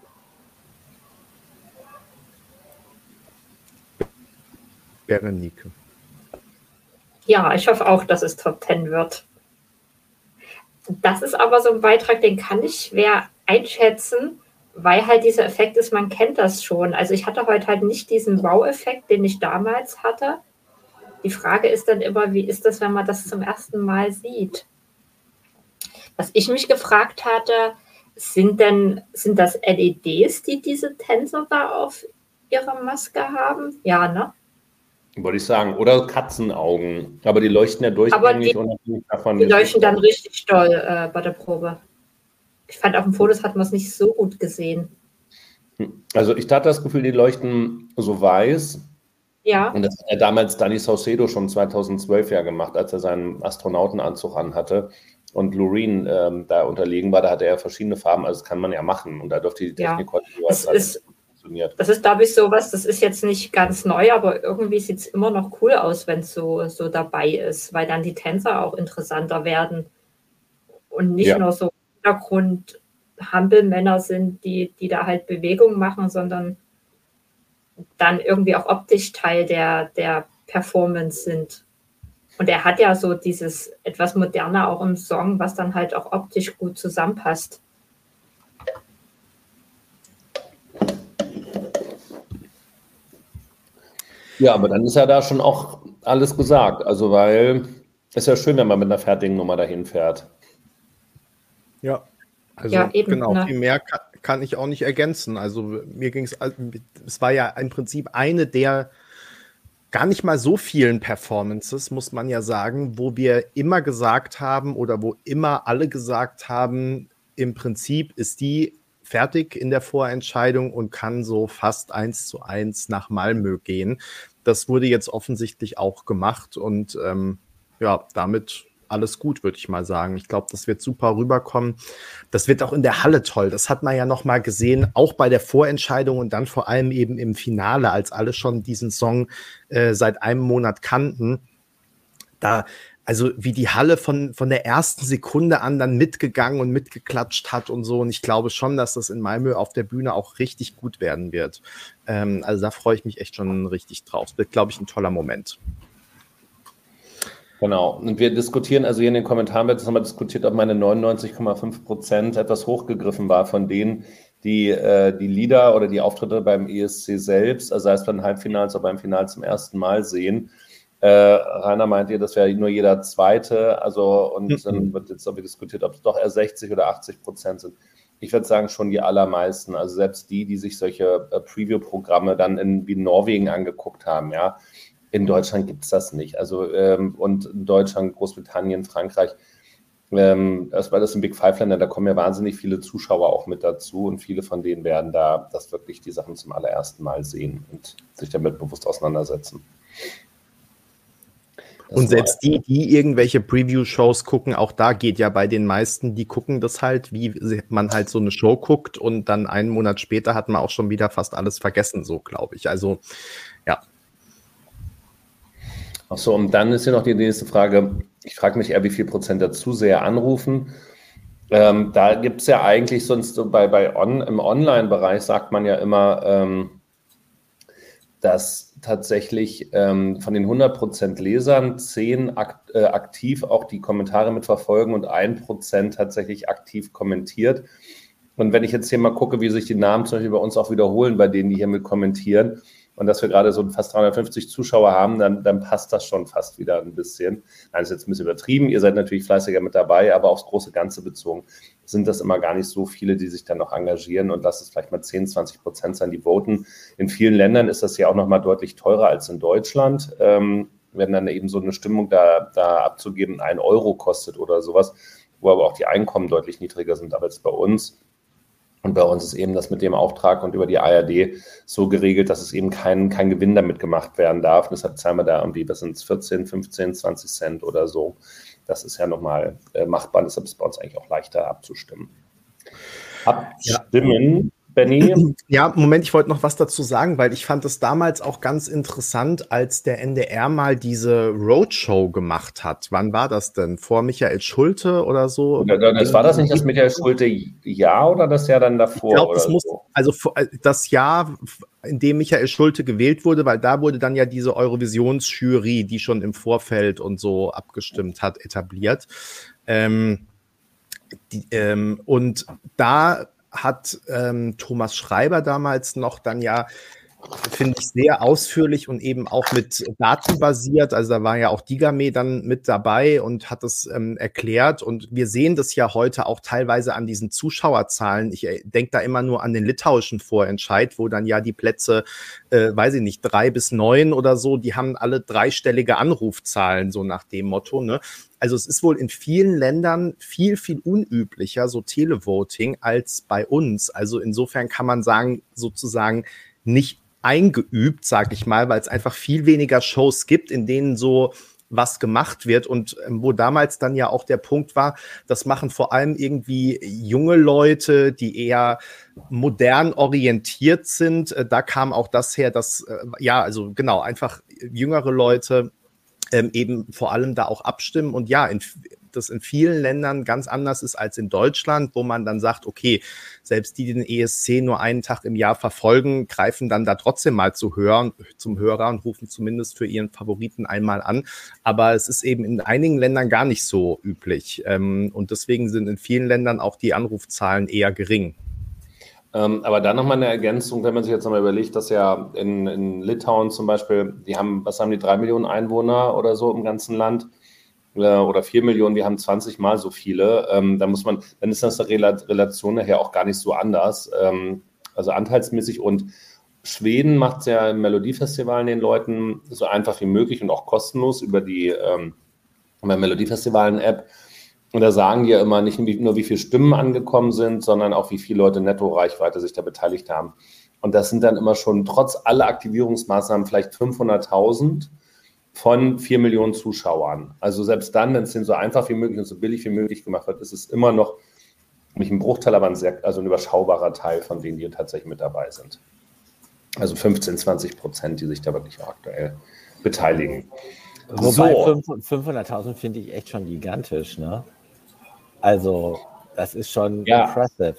Berenike. Ja, ich hoffe auch, dass es Top 10 wird. Das ist aber so ein Beitrag, den kann ich schwer einschätzen, weil halt dieser Effekt ist, man kennt das schon. Also ich hatte heute halt nicht diesen Wow-Effekt, den ich damals hatte. Die Frage ist dann immer, wie ist das, wenn man das zum ersten Mal sieht? Was ich mich gefragt hatte, sind das LEDs, die diese Tänzer da auf ihrer Maske haben? Ja, ne? Wollte ich sagen. Oder Katzenaugen. Aber die leuchten ja durchgängig unabhängig davon. Die leuchten dann richtig doll bei der Probe. Ich fand, auf den Fotos hat man es nicht so gut gesehen. Also ich hatte das Gefühl, die leuchten so weiß Ja. Und das hat ja damals Danny Saucedo schon 2012 ja gemacht, als er seinen Astronautenanzug anhatte und Loreen da unterlegen war. Da hatte er verschiedene Farben, also das kann man ja machen. Und da dürfte die Technik heute funktioniert. Das ist, glaube ich, sowas, das ist jetzt nicht ganz neu, aber irgendwie sieht es immer noch cool aus, wenn es so dabei ist, weil dann die Tänzer auch interessanter werden und nicht nur so Hintergrund-Hampelmänner sind, die da halt Bewegung machen, sondern dann irgendwie auch optisch Teil der Performance sind. Und er hat ja so dieses etwas Moderne auch im Song, was dann halt auch optisch gut zusammenpasst. Ja, aber dann ist ja da schon auch alles gesagt. Also, weil es ist ja schön, wenn man mit einer fertigen Nummer dahin fährt. Ja, also eben, genau, ne? Viel mehr kann ich auch nicht ergänzen. Also mir ging es war ja im Prinzip eine der gar nicht mal so vielen Performances, muss man ja sagen, wo wir immer gesagt haben oder wo immer alle gesagt haben, im Prinzip ist die fertig in der Vorentscheidung und kann so fast 1:1 nach Malmö gehen. Das wurde jetzt offensichtlich auch gemacht und ja, damit alles gut, würde ich mal sagen. Ich glaube, das wird super rüberkommen. Das wird auch in der Halle toll. Das hat man ja noch mal gesehen, auch bei der Vorentscheidung und dann vor allem eben im Finale, als alle schon diesen Song seit einem Monat kannten. Da, also wie die Halle von der ersten Sekunde an dann mitgegangen und mitgeklatscht hat und so. Und ich glaube schon, dass das in Malmö auf der Bühne auch richtig gut werden wird. Also da freue ich mich echt schon richtig drauf. Das wird, glaube ich, ein toller Moment. Genau. Und wir diskutieren, also hier in den Kommentaren wird es nochmal diskutiert, ob meine 99,5% etwas hochgegriffen war von denen, die die Lieder oder die Auftritte beim ESC selbst, also sei es beim Halbfinals oder beim Final zum ersten Mal sehen. Rainer meint ihr, das wäre nur jeder Zweite, also und dann wird jetzt irgendwie diskutiert, ob es doch eher 60 oder 80% sind. Ich würde sagen, schon die allermeisten, also selbst die sich solche Preview-Programme dann wie Norwegen angeguckt haben, ja. In Deutschland gibt es das nicht. Also und in Deutschland, Großbritannien, Frankreich, das war das in Big Five-Länder, da kommen ja wahnsinnig viele Zuschauer auch mit dazu und viele von denen werden da das wirklich die Sachen zum allerersten Mal sehen und sich damit bewusst auseinandersetzen. Und selbst die irgendwelche Preview-Shows gucken, auch da geht ja bei den meisten, die gucken das halt, wie man halt so eine Show guckt und dann einen Monat später hat man auch schon wieder fast alles vergessen, so glaube ich. Also, ja. Ach so, und dann ist hier noch die nächste Frage. Ich frage mich eher, wie viel Prozent der Zuseher anrufen. Da gibt es ja eigentlich sonst so im Online-Bereich sagt man ja immer, dass tatsächlich von den 100% Lesern 10 aktiv auch die Kommentare mitverfolgen und 1% tatsächlich aktiv kommentiert. Und wenn ich jetzt hier mal gucke, wie sich die Namen zum Beispiel bei uns auch wiederholen, bei denen, die hier mit kommentieren, und dass wir gerade so fast 350 Zuschauer haben, dann passt das schon fast wieder ein bisschen. Nein, das ist jetzt ein bisschen übertrieben. Ihr seid natürlich fleißiger mit dabei, aber aufs große Ganze bezogen sind das immer gar nicht so viele, die sich dann noch engagieren und lass es vielleicht mal 10-20% sein, die voten. In vielen Ländern ist das ja auch noch mal deutlich teurer als in Deutschland. Wenn dann eben so eine Stimmung da abzugeben 1 Euro kostet oder sowas, wo aber auch die Einkommen deutlich niedriger sind als bei uns. Und bei uns ist eben das mit dem Auftrag und über die ARD so geregelt, dass es eben kein Gewinn damit gemacht werden darf. Und deshalb zahlen wir da irgendwie, was sind es, 14, 15, 20 Cent oder so. Das ist ja nochmal machbar. Deshalb ist es bei uns eigentlich auch leichter abzustimmen. Abstimmen, Benni? Ja, Moment, ich wollte noch was dazu sagen, weil ich fand es damals auch ganz interessant, als der NDR mal diese Roadshow gemacht hat. Wann war das denn? Vor Michael Schulte oder so? War das nicht das Michael Schulte Jahr oder das Jahr dann davor? Ich glaube, das muss, also das Jahr, in dem Michael Schulte gewählt wurde, weil da wurde dann ja diese Eurovisionsjury, die schon im Vorfeld und so abgestimmt hat, etabliert. Und da hat Thomas Schreiber damals noch dann ja, finde ich, sehr ausführlich und eben auch mit Daten basiert. Also da war ja auch Digame dann mit dabei und hat das erklärt. Und wir sehen das ja heute auch teilweise an diesen Zuschauerzahlen. Ich denke da immer nur an den litauischen Vorentscheid, wo dann ja die Plätze, weiß ich nicht, 3 bis 9 oder so, die haben alle dreistellige Anrufzahlen, so nach dem Motto, ne? Also es ist wohl in vielen Ländern viel, viel unüblicher, so Televoting, als bei uns. Also insofern kann man sagen, sozusagen nicht eingeübt, sag ich mal, weil es einfach viel weniger Shows gibt, in denen so was gemacht wird und wo damals dann ja auch der Punkt war, das machen vor allem irgendwie junge Leute, die eher modern orientiert sind. Da kam auch das her, dass, also genau, einfach jüngere Leute eben vor allem da auch abstimmen und ja, das in vielen Ländern ganz anders ist als in Deutschland, wo man dann sagt, okay, selbst die den ESC nur einen Tag im Jahr verfolgen, greifen dann da trotzdem mal zum Hörer und rufen zumindest für ihren Favoriten einmal an. Aber es ist eben in einigen Ländern gar nicht so üblich. Und deswegen sind in vielen Ländern auch die Anrufzahlen eher gering. Aber dann nochmal eine Ergänzung, wenn man sich jetzt nochmal überlegt, dass ja in Litauen zum Beispiel, die 3 Millionen Einwohner oder so im ganzen Land oder 4 Millionen, wir haben 20 Mal so viele, dann ist das eine Relation nachher auch gar nicht so anders, also anteilsmäßig. Und Schweden macht es ja im Melodiefestival den Leuten so einfach wie möglich und auch kostenlos über die Melodiefestivalen-App. Und da sagen die ja immer nicht nur, wie viele Stimmen angekommen sind, sondern auch, wie viele Leute Netto-Reichweite sich da beteiligt haben. Und das sind dann immer schon trotz aller Aktivierungsmaßnahmen vielleicht 500.000 von 4 Millionen Zuschauern. Also selbst dann, wenn es denen so einfach wie möglich und so billig wie möglich gemacht wird, ist es immer noch nicht ein Bruchteil, aber ein überschaubarer Teil von denen, die tatsächlich mit dabei sind. Also 15-20%, die sich da wirklich auch aktuell beteiligen. Wobei 500.000 finde ich echt schon gigantisch, ne? Also, das ist schon impressive.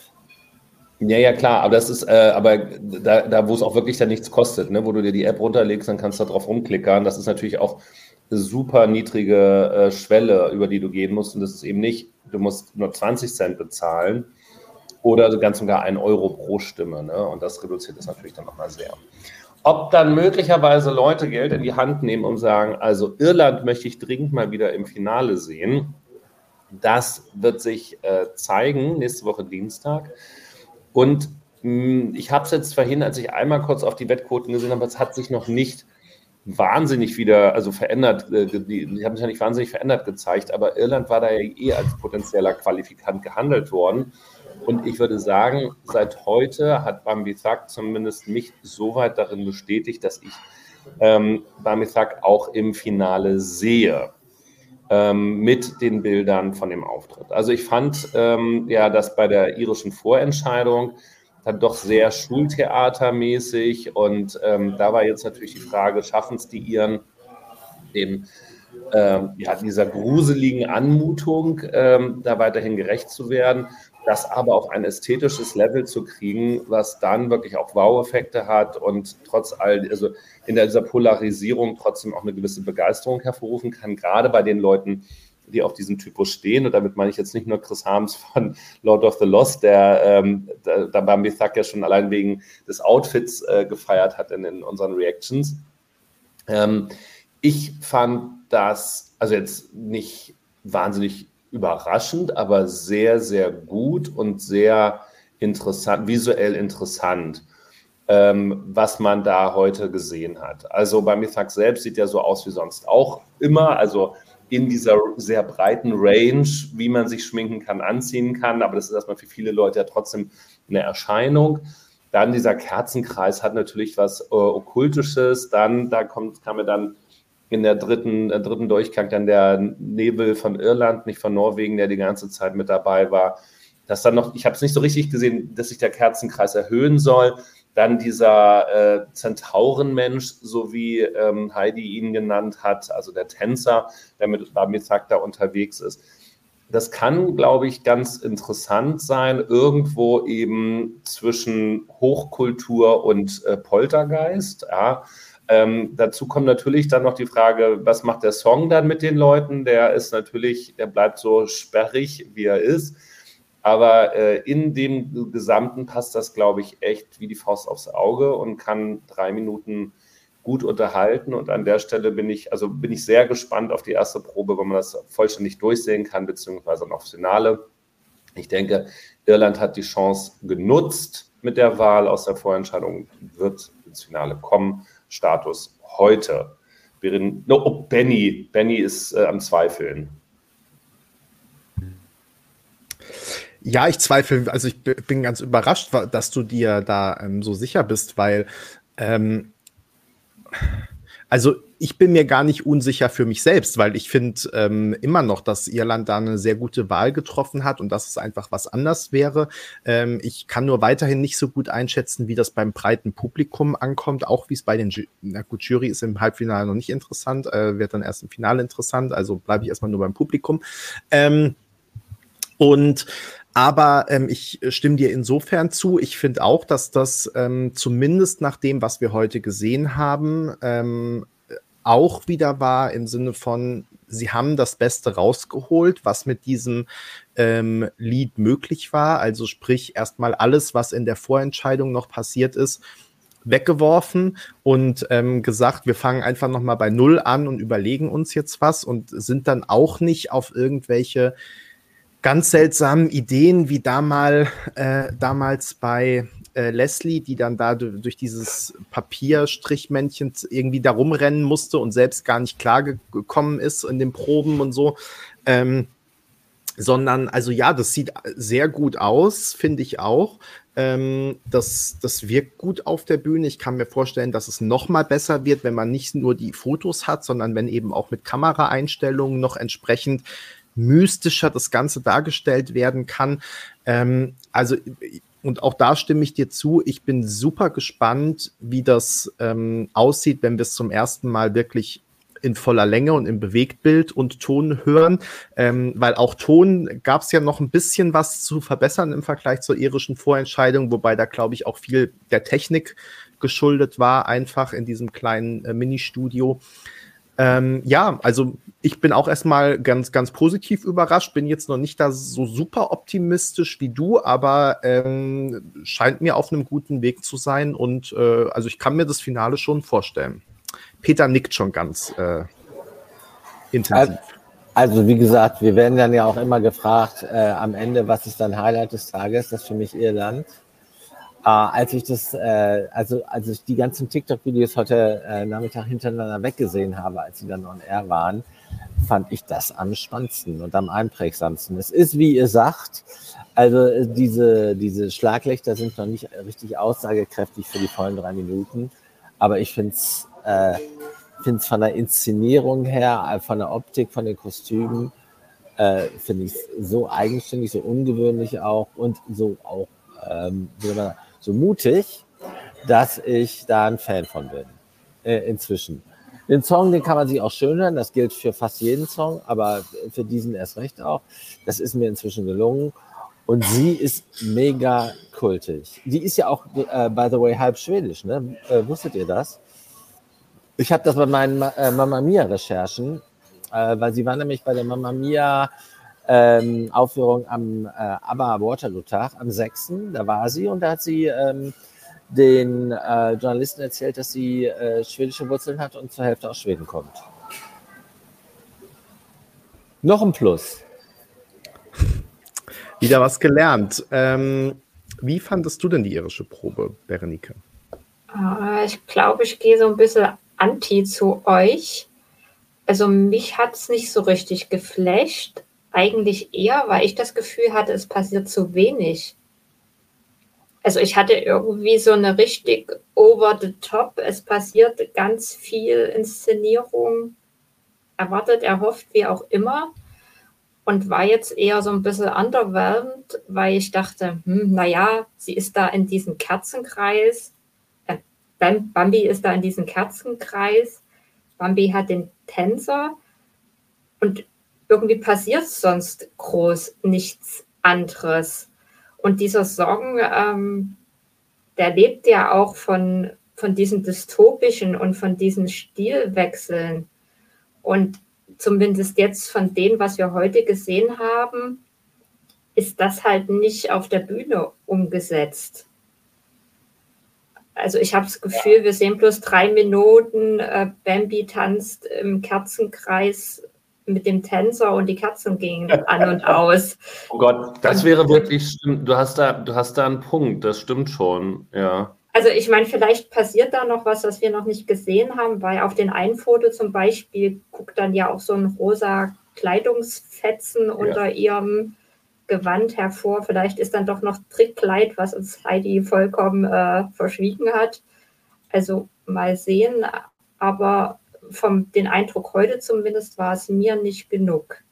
Ja, klar, aber das ist, aber da wo es auch wirklich dann nichts kostet, ne? Wo du dir die App runterlegst, dann kannst du da drauf rumklickern. Das ist natürlich auch eine super niedrige Schwelle, über die du gehen musst. Und das ist eben nicht, du musst nur 20 Cent bezahlen oder ganz und gar 1 Euro pro Stimme, ne? Und das reduziert es natürlich dann nochmal sehr. Ob dann möglicherweise Leute Geld in die Hand nehmen und sagen, also Irland möchte ich dringend mal wieder im Finale sehen, das wird sich zeigen, nächste Woche Dienstag. Und ich habe es jetzt vorhin, als ich einmal kurz auf die Wettquoten gesehen habe, es hat sich noch nicht wahnsinnig verändert, die haben sich ja nicht wahnsinnig verändert gezeigt, aber Irland war da ja als potenzieller Qualifikant gehandelt worden. Und ich würde sagen, seit heute hat Bambi Thak zumindest mich so weit darin bestätigt, dass ich Bambi Thak auch im Finale sehe. Mit den Bildern von dem Auftritt. Also ich fand dass bei der irischen Vorentscheidung dann doch sehr schultheatermäßig und da war jetzt natürlich die Frage, schaffen es die Iren, dieser gruseligen Anmutung da weiterhin gerecht zu werden, das aber auf ein ästhetisches Level zu kriegen, was dann wirklich auch Wow-Effekte hat und trotz also in dieser Polarisierung trotzdem auch eine gewisse Begeisterung hervorrufen kann, gerade bei den Leuten, die auf diesen Typus stehen. Und damit meine ich jetzt nicht nur Chris Harms von Lord of the Lost, der Bambi Thak ja schon allein wegen des Outfits gefeiert hat in unseren Reactions. Ich fand das, also jetzt nicht wahnsinnig überraschend, aber sehr, sehr gut und sehr interessant, visuell interessant, was man da heute gesehen hat. Also Bambi Thak selbst sieht ja so aus wie sonst auch immer, also in dieser sehr breiten Range, wie man sich schminken kann, anziehen kann, aber das ist erstmal für viele Leute ja trotzdem eine Erscheinung. Dann dieser Kerzenkreis hat natürlich was Okkultisches, kam mir dann in der dritten Durchgang dann der Nebel von Irland, nicht von Norwegen, der die ganze Zeit mit dabei war. Ich habe es nicht so richtig gesehen, dass sich der Kerzenkreis erhöhen soll. Dann dieser Zentaurenmensch, so wie Heidi ihn genannt hat, also der Tänzer, der mit Bambi Thak da unterwegs ist. Das kann, glaube ich, ganz interessant sein, irgendwo eben zwischen Hochkultur und Poltergeist, ja. Dazu kommt natürlich dann noch die Frage, was macht der Song dann mit den Leuten? Der bleibt so sperrig, wie er ist. Aber in dem Gesamten passt das, glaube ich, echt wie die Faust aufs Auge und kann 3 Minuten gut unterhalten. Und an der Stelle bin ich sehr gespannt auf die erste Probe, wo man das vollständig durchsehen kann, beziehungsweise noch aufs Finale. Ich denke, Irland hat die Chance genutzt mit der Wahl aus der Vorentscheidung, wird ins Finale kommen. Status heute. Benny ist am Zweifeln. Ja, ich zweifle, also ich bin ganz überrascht, dass du dir da so sicher bist, weil Also ich bin mir gar nicht unsicher für mich selbst, weil ich finde immer noch, dass Irland da eine sehr gute Wahl getroffen hat und dass es einfach was anders wäre. Ich kann nur weiterhin nicht so gut einschätzen, wie das beim breiten Publikum ankommt, auch wie es bei den Jury ist im Halbfinale noch nicht interessant, wird dann erst im Finale interessant, also bleibe ich erstmal nur beim Publikum. Aber ich stimme dir insofern zu. Ich finde auch, dass das zumindest nach dem, was wir heute gesehen haben, auch wieder war im Sinne von, sie haben das Beste rausgeholt, was mit diesem Lied möglich war. Also sprich erstmal alles, was in der Vorentscheidung noch passiert ist, weggeworfen und gesagt, wir fangen einfach nochmal bei Null an und überlegen uns jetzt was und sind dann auch nicht auf irgendwelche ganz seltsamen Ideen wie damals bei Leslie, die dann da durch dieses Papierstrichmännchen irgendwie da rumrennen musste und selbst gar nicht klar gekommen ist in den Proben und so. Sondern, also ja, das sieht sehr gut aus, finde ich auch. Das wirkt gut auf der Bühne. Ich kann mir vorstellen, dass es noch mal besser wird, wenn man nicht nur die Fotos hat, sondern wenn eben auch mit Kameraeinstellungen noch entsprechend mystischer das Ganze dargestellt werden kann. Und auch da stimme ich dir zu. Ich bin super gespannt, wie das aussieht, wenn wir es zum ersten Mal wirklich in voller Länge und im Bewegtbild und Ton hören. Weil auch Ton gab es ja noch ein bisschen was zu verbessern im Vergleich zur irischen Vorentscheidung, wobei da, glaube ich, auch viel der Technik geschuldet war, einfach in diesem kleinen Ministudio. Ja, also ich bin auch erstmal ganz, ganz positiv überrascht, bin jetzt noch nicht da so super optimistisch wie du, aber scheint mir auf einem guten Weg zu sein und also ich kann mir das Finale schon vorstellen. Peter nickt schon ganz intensiv. Also wie gesagt, wir werden dann ja auch immer gefragt am Ende, was ist dein Highlight des Tages? Das ist für mich Irland. Als ich die ganzen TikTok-Videos heute Nachmittag hintereinander weggesehen habe, als sie dann on air waren, fand ich das am spannendsten und am einprägsamsten. Es ist, wie ihr sagt, also diese Schlaglichter sind noch nicht richtig aussagekräftig für die vollen 3 Minuten, aber ich finde es von der Inszenierung her, von der Optik, von den Kostümen, finde ich es so eigenständig, so ungewöhnlich auch und so auch, so mutig, dass ich da ein Fan von bin, inzwischen. Den Song, den kann man sich auch schön hören, das gilt für fast jeden Song, aber für diesen erst recht auch. Das ist mir inzwischen gelungen und sie ist mega kultig. Die ist ja auch, by the way, halb schwedisch, ne? Wusstet ihr das? Ich habe das bei meinen Mamma Mia-Recherchen, weil sie war nämlich bei der Mamma Mia Aufführung am ABBA Waterloo-Tag, am 6. Da war sie und da hat sie den Journalisten erzählt, dass sie schwedische Wurzeln hat und zur Hälfte aus Schweden kommt. Noch ein Plus. Wieder was gelernt. Wie fandest du denn die irische Probe, Berenike? Ich glaube, ich gehe so ein bisschen anti zu euch. Also mich hat es nicht so richtig geflasht. Eigentlich eher, weil ich das Gefühl hatte, es passiert zu wenig. Also ich hatte irgendwie so eine richtig over the top, es passiert ganz viel Inszenierung, erwartet, erhofft, wie auch immer. Und war jetzt eher so ein bisschen underwhelmed, weil ich dachte, naja, sie ist da in diesem Kerzenkreis, Bambi ist da in diesem Kerzenkreis, Bambi hat den Tänzer und irgendwie passiert sonst groß nichts anderes. Und dieser Song, der lebt ja auch von diesen dystopischen und von diesen Stilwechseln. Und zumindest jetzt von dem, was wir heute gesehen haben, ist das halt nicht auf der Bühne umgesetzt. Also ich habe das Gefühl, wir sehen bloß 3 Minuten, Bambi tanzt im Kerzenkreis mit dem Tänzer und die Kerzen gingen an und aus. Oh Gott, das wäre wirklich stimmt. Du hast da einen Punkt, das stimmt schon, ja. Also ich meine, vielleicht passiert da noch was wir noch nicht gesehen haben, weil auf den einen Foto zum Beispiel guckt dann ja auch so ein rosa Kleidungsfetzen unter ihrem Gewand hervor. Vielleicht ist dann doch noch Trickkleid, was uns Heidi vollkommen verschwiegen hat. Also mal sehen, aber den Eindruck heute zumindest war es mir nicht genug.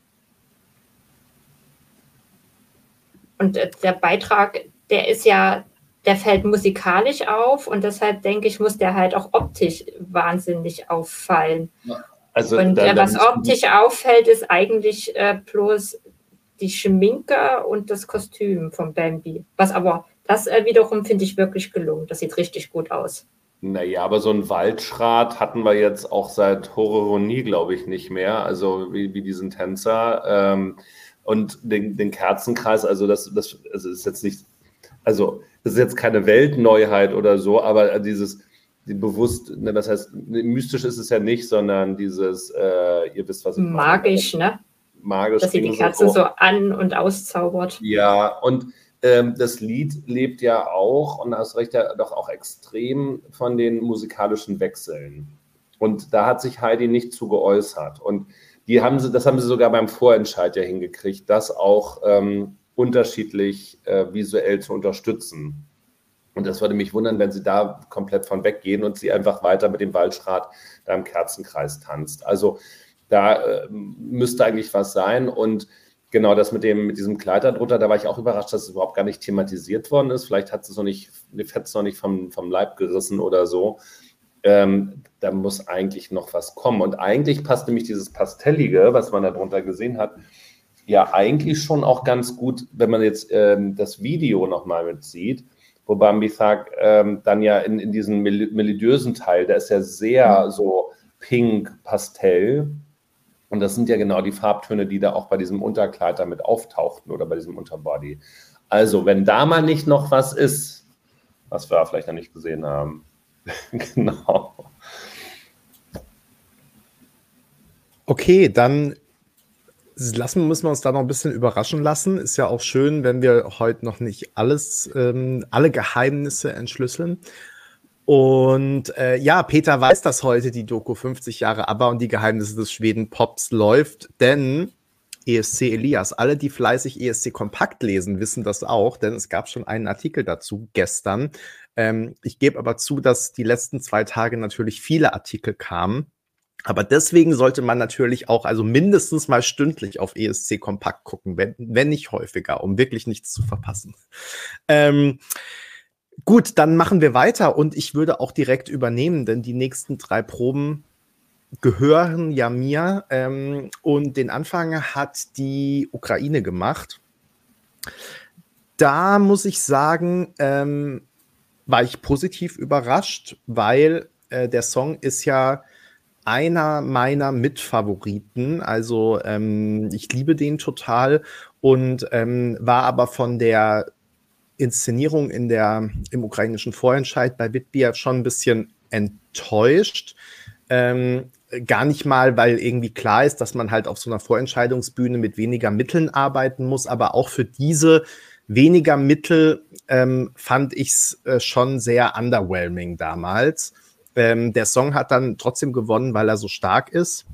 Und der Beitrag, der fällt musikalisch auf und deshalb denke ich, muss der halt auch optisch wahnsinnig auffallen. Ja. Also und was optisch auffällt, ist eigentlich bloß die Schminke und das Kostüm von Bambi. Das wiederum finde ich wirklich gelungen. Das sieht richtig gut aus. Naja, aber so ein Waldschrat hatten wir jetzt auch seit Horroronie, glaube ich, nicht mehr. Also wie diesen Tänzer. Und den Kerzenkreis, also das ist jetzt nicht, also das ist jetzt keine Weltneuheit oder so, aber das heißt, mystisch ist es ja nicht, sondern dieses, ihr wisst, was ich meine. Magisch, ne? Magisch. Dass sie die Kerze so an- und auszaubert. Ja, und das Lied lebt ja auch, und da hast recht, ja doch auch extrem von den musikalischen Wechseln. Und da hat sich Heidi nicht zu geäußert. Und das haben sie sogar beim Vorentscheid ja hingekriegt, das auch unterschiedlich visuell zu unterstützen. Und das würde mich wundern, wenn sie da komplett von weggehen und sie einfach weiter mit dem Waldschrat da im Kerzenkreis tanzt. Also da müsste eigentlich was sein. Und genau das mit diesem Kleid darunter, da war ich auch überrascht, dass es überhaupt gar nicht thematisiert worden ist. Vielleicht hat es noch nicht vom Leib gerissen oder so. Da muss eigentlich noch was kommen. Und eigentlich passt nämlich dieses Pastellige, was man da drunter gesehen hat, ja eigentlich schon auch ganz gut, wenn man jetzt das Video nochmal mit sieht, wo Bambi Thug dann ja in diesem melodiösen Teil, der ist ja sehr so pink, Pastell. Und das sind ja genau die Farbtöne, die da auch bei diesem Unterkleid damit auftauchten oder bei diesem Unterbody. Also, wenn da mal nicht noch was ist, was wir vielleicht noch nicht gesehen haben. Genau. Okay, dann müssen wir uns da noch ein bisschen überraschen lassen. Ist ja auch schön, wenn wir heute noch nicht alle Geheimnisse entschlüsseln. Und Peter weiß, dass heute die Doku 50 Jahre ABBA und die Geheimnisse des Schweden-Pops läuft, denn ESC Elias, alle, die fleißig ESC Kompakt lesen, wissen das auch, denn es gab schon einen Artikel dazu gestern. Ich gebe aber zu, dass die letzten 2 Tage natürlich viele Artikel kamen. Aber deswegen sollte man natürlich auch, also mindestens mal stündlich auf ESC Kompakt gucken, wenn nicht häufiger, um wirklich nichts zu verpassen. Gut, dann machen wir weiter und ich würde auch direkt übernehmen, denn die nächsten 3 Proben gehören ja mir und den Anfang hat die Ukraine gemacht. Da muss ich sagen, war ich positiv überrascht, weil der Song ist ja einer meiner Mitfavoriten. Also ich liebe den total und war aber von der Inszenierung im ukrainischen Vorentscheid bei Whitby schon ein bisschen enttäuscht. Gar nicht mal, weil irgendwie klar ist, dass man halt auf so einer Vorentscheidungsbühne mit weniger Mitteln arbeiten muss, aber auch für diese weniger Mittel fand ich es schon sehr underwhelming damals. Der Song hat dann trotzdem gewonnen, weil er so stark ist.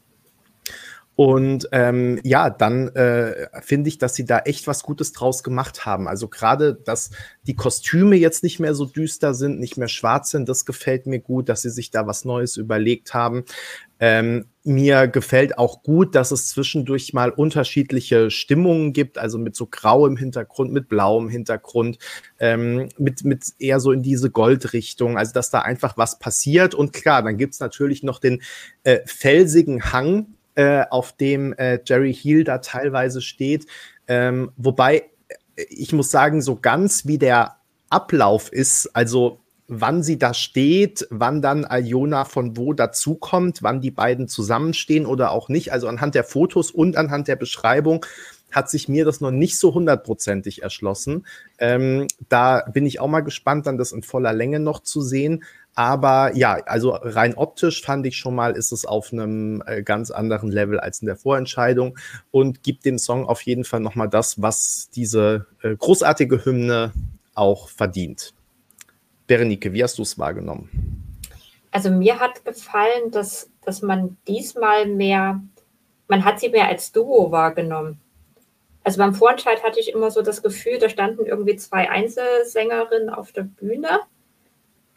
Und dann finde ich, dass sie da echt was Gutes draus gemacht haben. Also gerade, dass die Kostüme jetzt nicht mehr so düster sind, nicht mehr schwarz sind, das gefällt mir gut, dass sie sich da was Neues überlegt haben. Mir gefällt auch gut, dass es zwischendurch mal unterschiedliche Stimmungen gibt, also mit so grauem Hintergrund, mit blauem Hintergrund, mit eher so in diese Goldrichtung, also dass da einfach was passiert. Und klar, dann gibt's natürlich noch den felsigen Hang, auf dem Jerry Heal da teilweise steht. Wobei, ich muss sagen, so ganz wie der Ablauf ist, also wann sie da steht, wann dann Aljona von wo dazukommt, wann die beiden zusammenstehen oder auch nicht, also anhand der Fotos und anhand der Beschreibung hat sich mir das noch nicht so 100%ig erschlossen. Da bin ich auch mal gespannt, dann das in voller Länge noch zu sehen. Aber ja, also rein optisch fand ich schon mal, ist es auf einem ganz anderen Level als in der Vorentscheidung und gibt dem Song auf jeden Fall nochmal das, was diese großartige Hymne auch verdient. Berenike, wie hast du es wahrgenommen? Also mir hat gefallen, dass man diesmal man hat sie mehr als Duo wahrgenommen. Also beim Vorentscheid hatte ich immer so das Gefühl, da standen irgendwie 2 Einzelsängerinnen auf der Bühne.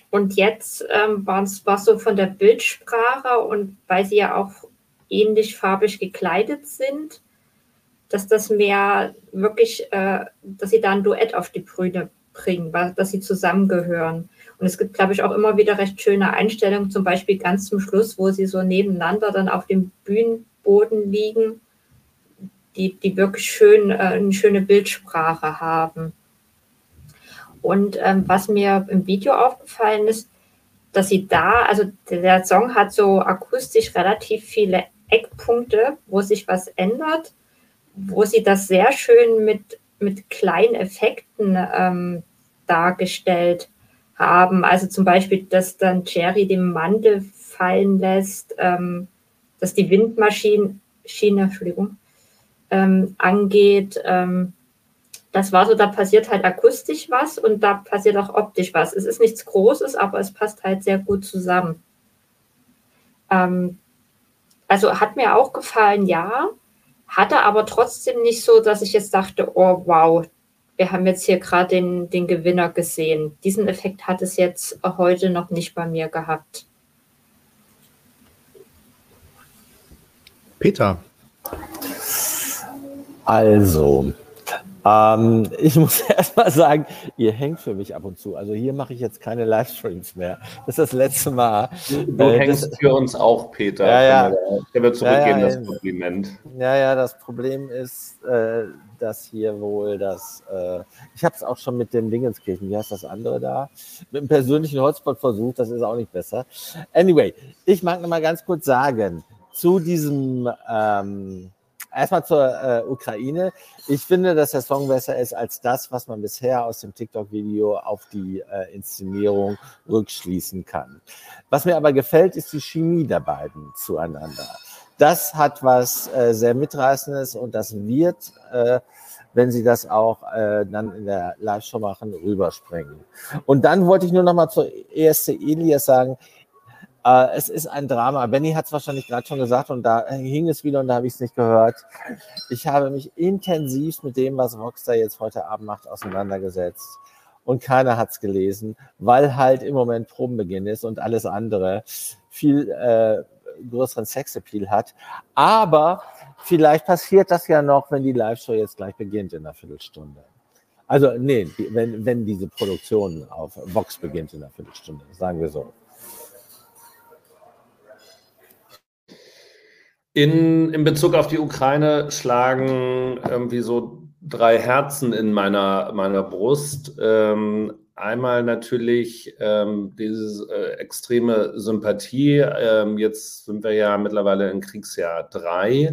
Und jetzt war es so von der Bildsprache und weil sie ja auch ähnlich farbig gekleidet sind, dass das mehr wirklich, dass sie da ein Duett auf die Bühne bringen, dass sie zusammengehören. Und es gibt, glaube ich, auch immer wieder recht schöne Einstellungen, zum Beispiel ganz zum Schluss, wo sie so nebeneinander dann auf dem Bühnenboden liegen, die wirklich schön, eine schöne Bildsprache haben. Und was mir im Video aufgefallen ist, dass sie da, also der Song hat so akustisch relativ viele Eckpunkte, wo sich was ändert, wo sie das sehr schön mit kleinen Effekten dargestellt haben. Also zum Beispiel, dass dann Jerry den Mantel fallen lässt, dass die Windmaschine, angeht. Das war so, da passiert halt akustisch was und da passiert auch optisch was. Es ist nichts Großes, aber es passt halt sehr gut zusammen. Also hat mir auch gefallen, ja. Hatte aber trotzdem nicht so, dass ich jetzt dachte, oh wow, wir haben jetzt hier gerade den Gewinner gesehen. Diesen Effekt hat es jetzt heute noch nicht bei mir gehabt. Peter. Also, ich muss erst mal sagen, ihr hängt für mich ab und zu. Also hier mache ich jetzt keine Livestreams mehr. Das ist das letzte Mal. Du hängst für uns auch, Peter. Ja. Der wird zurückgeben, das Kompliment. Ja, das Problem ist, dass hier wohl ich habe es auch schon mit dem Dingenskirchen, wie heißt das andere da? Mit dem persönlichen Hotspot versucht, das ist auch nicht besser. Anyway, ich mag noch mal ganz kurz sagen, zu diesem erstmal zur Ukraine. Ich finde, dass der Song besser ist als das, was man bisher aus dem TikTok-Video auf die Inszenierung rückschließen kann. Was mir aber gefällt, ist die Chemie der beiden zueinander. Das hat was sehr Mitreißendes und das wird, wenn sie das auch dann in der Live-Show machen, rüberspringen. Und dann wollte ich nur noch mal zur ESC Elias sagen, es ist ein Drama. Benny hat es wahrscheinlich gerade schon gesagt und da hing es wieder und da habe ich es nicht gehört. Ich habe mich intensiv mit dem, was Rockstar jetzt heute Abend macht, auseinandergesetzt und keiner hat es gelesen, weil halt im Moment Probenbeginn ist und alles andere viel größeren Sexappeal hat. Aber vielleicht passiert das ja noch, wenn die Live-Show jetzt gleich beginnt in einer Viertelstunde. Also nee, wenn diese Produktion auf Vox beginnt in einer Viertelstunde, sagen wir so. In Bezug auf die Ukraine schlagen irgendwie so 3 Herzen in meiner Brust. Einmal natürlich diese extreme Sympathie. Jetzt sind wir ja mittlerweile in Kriegsjahr 3,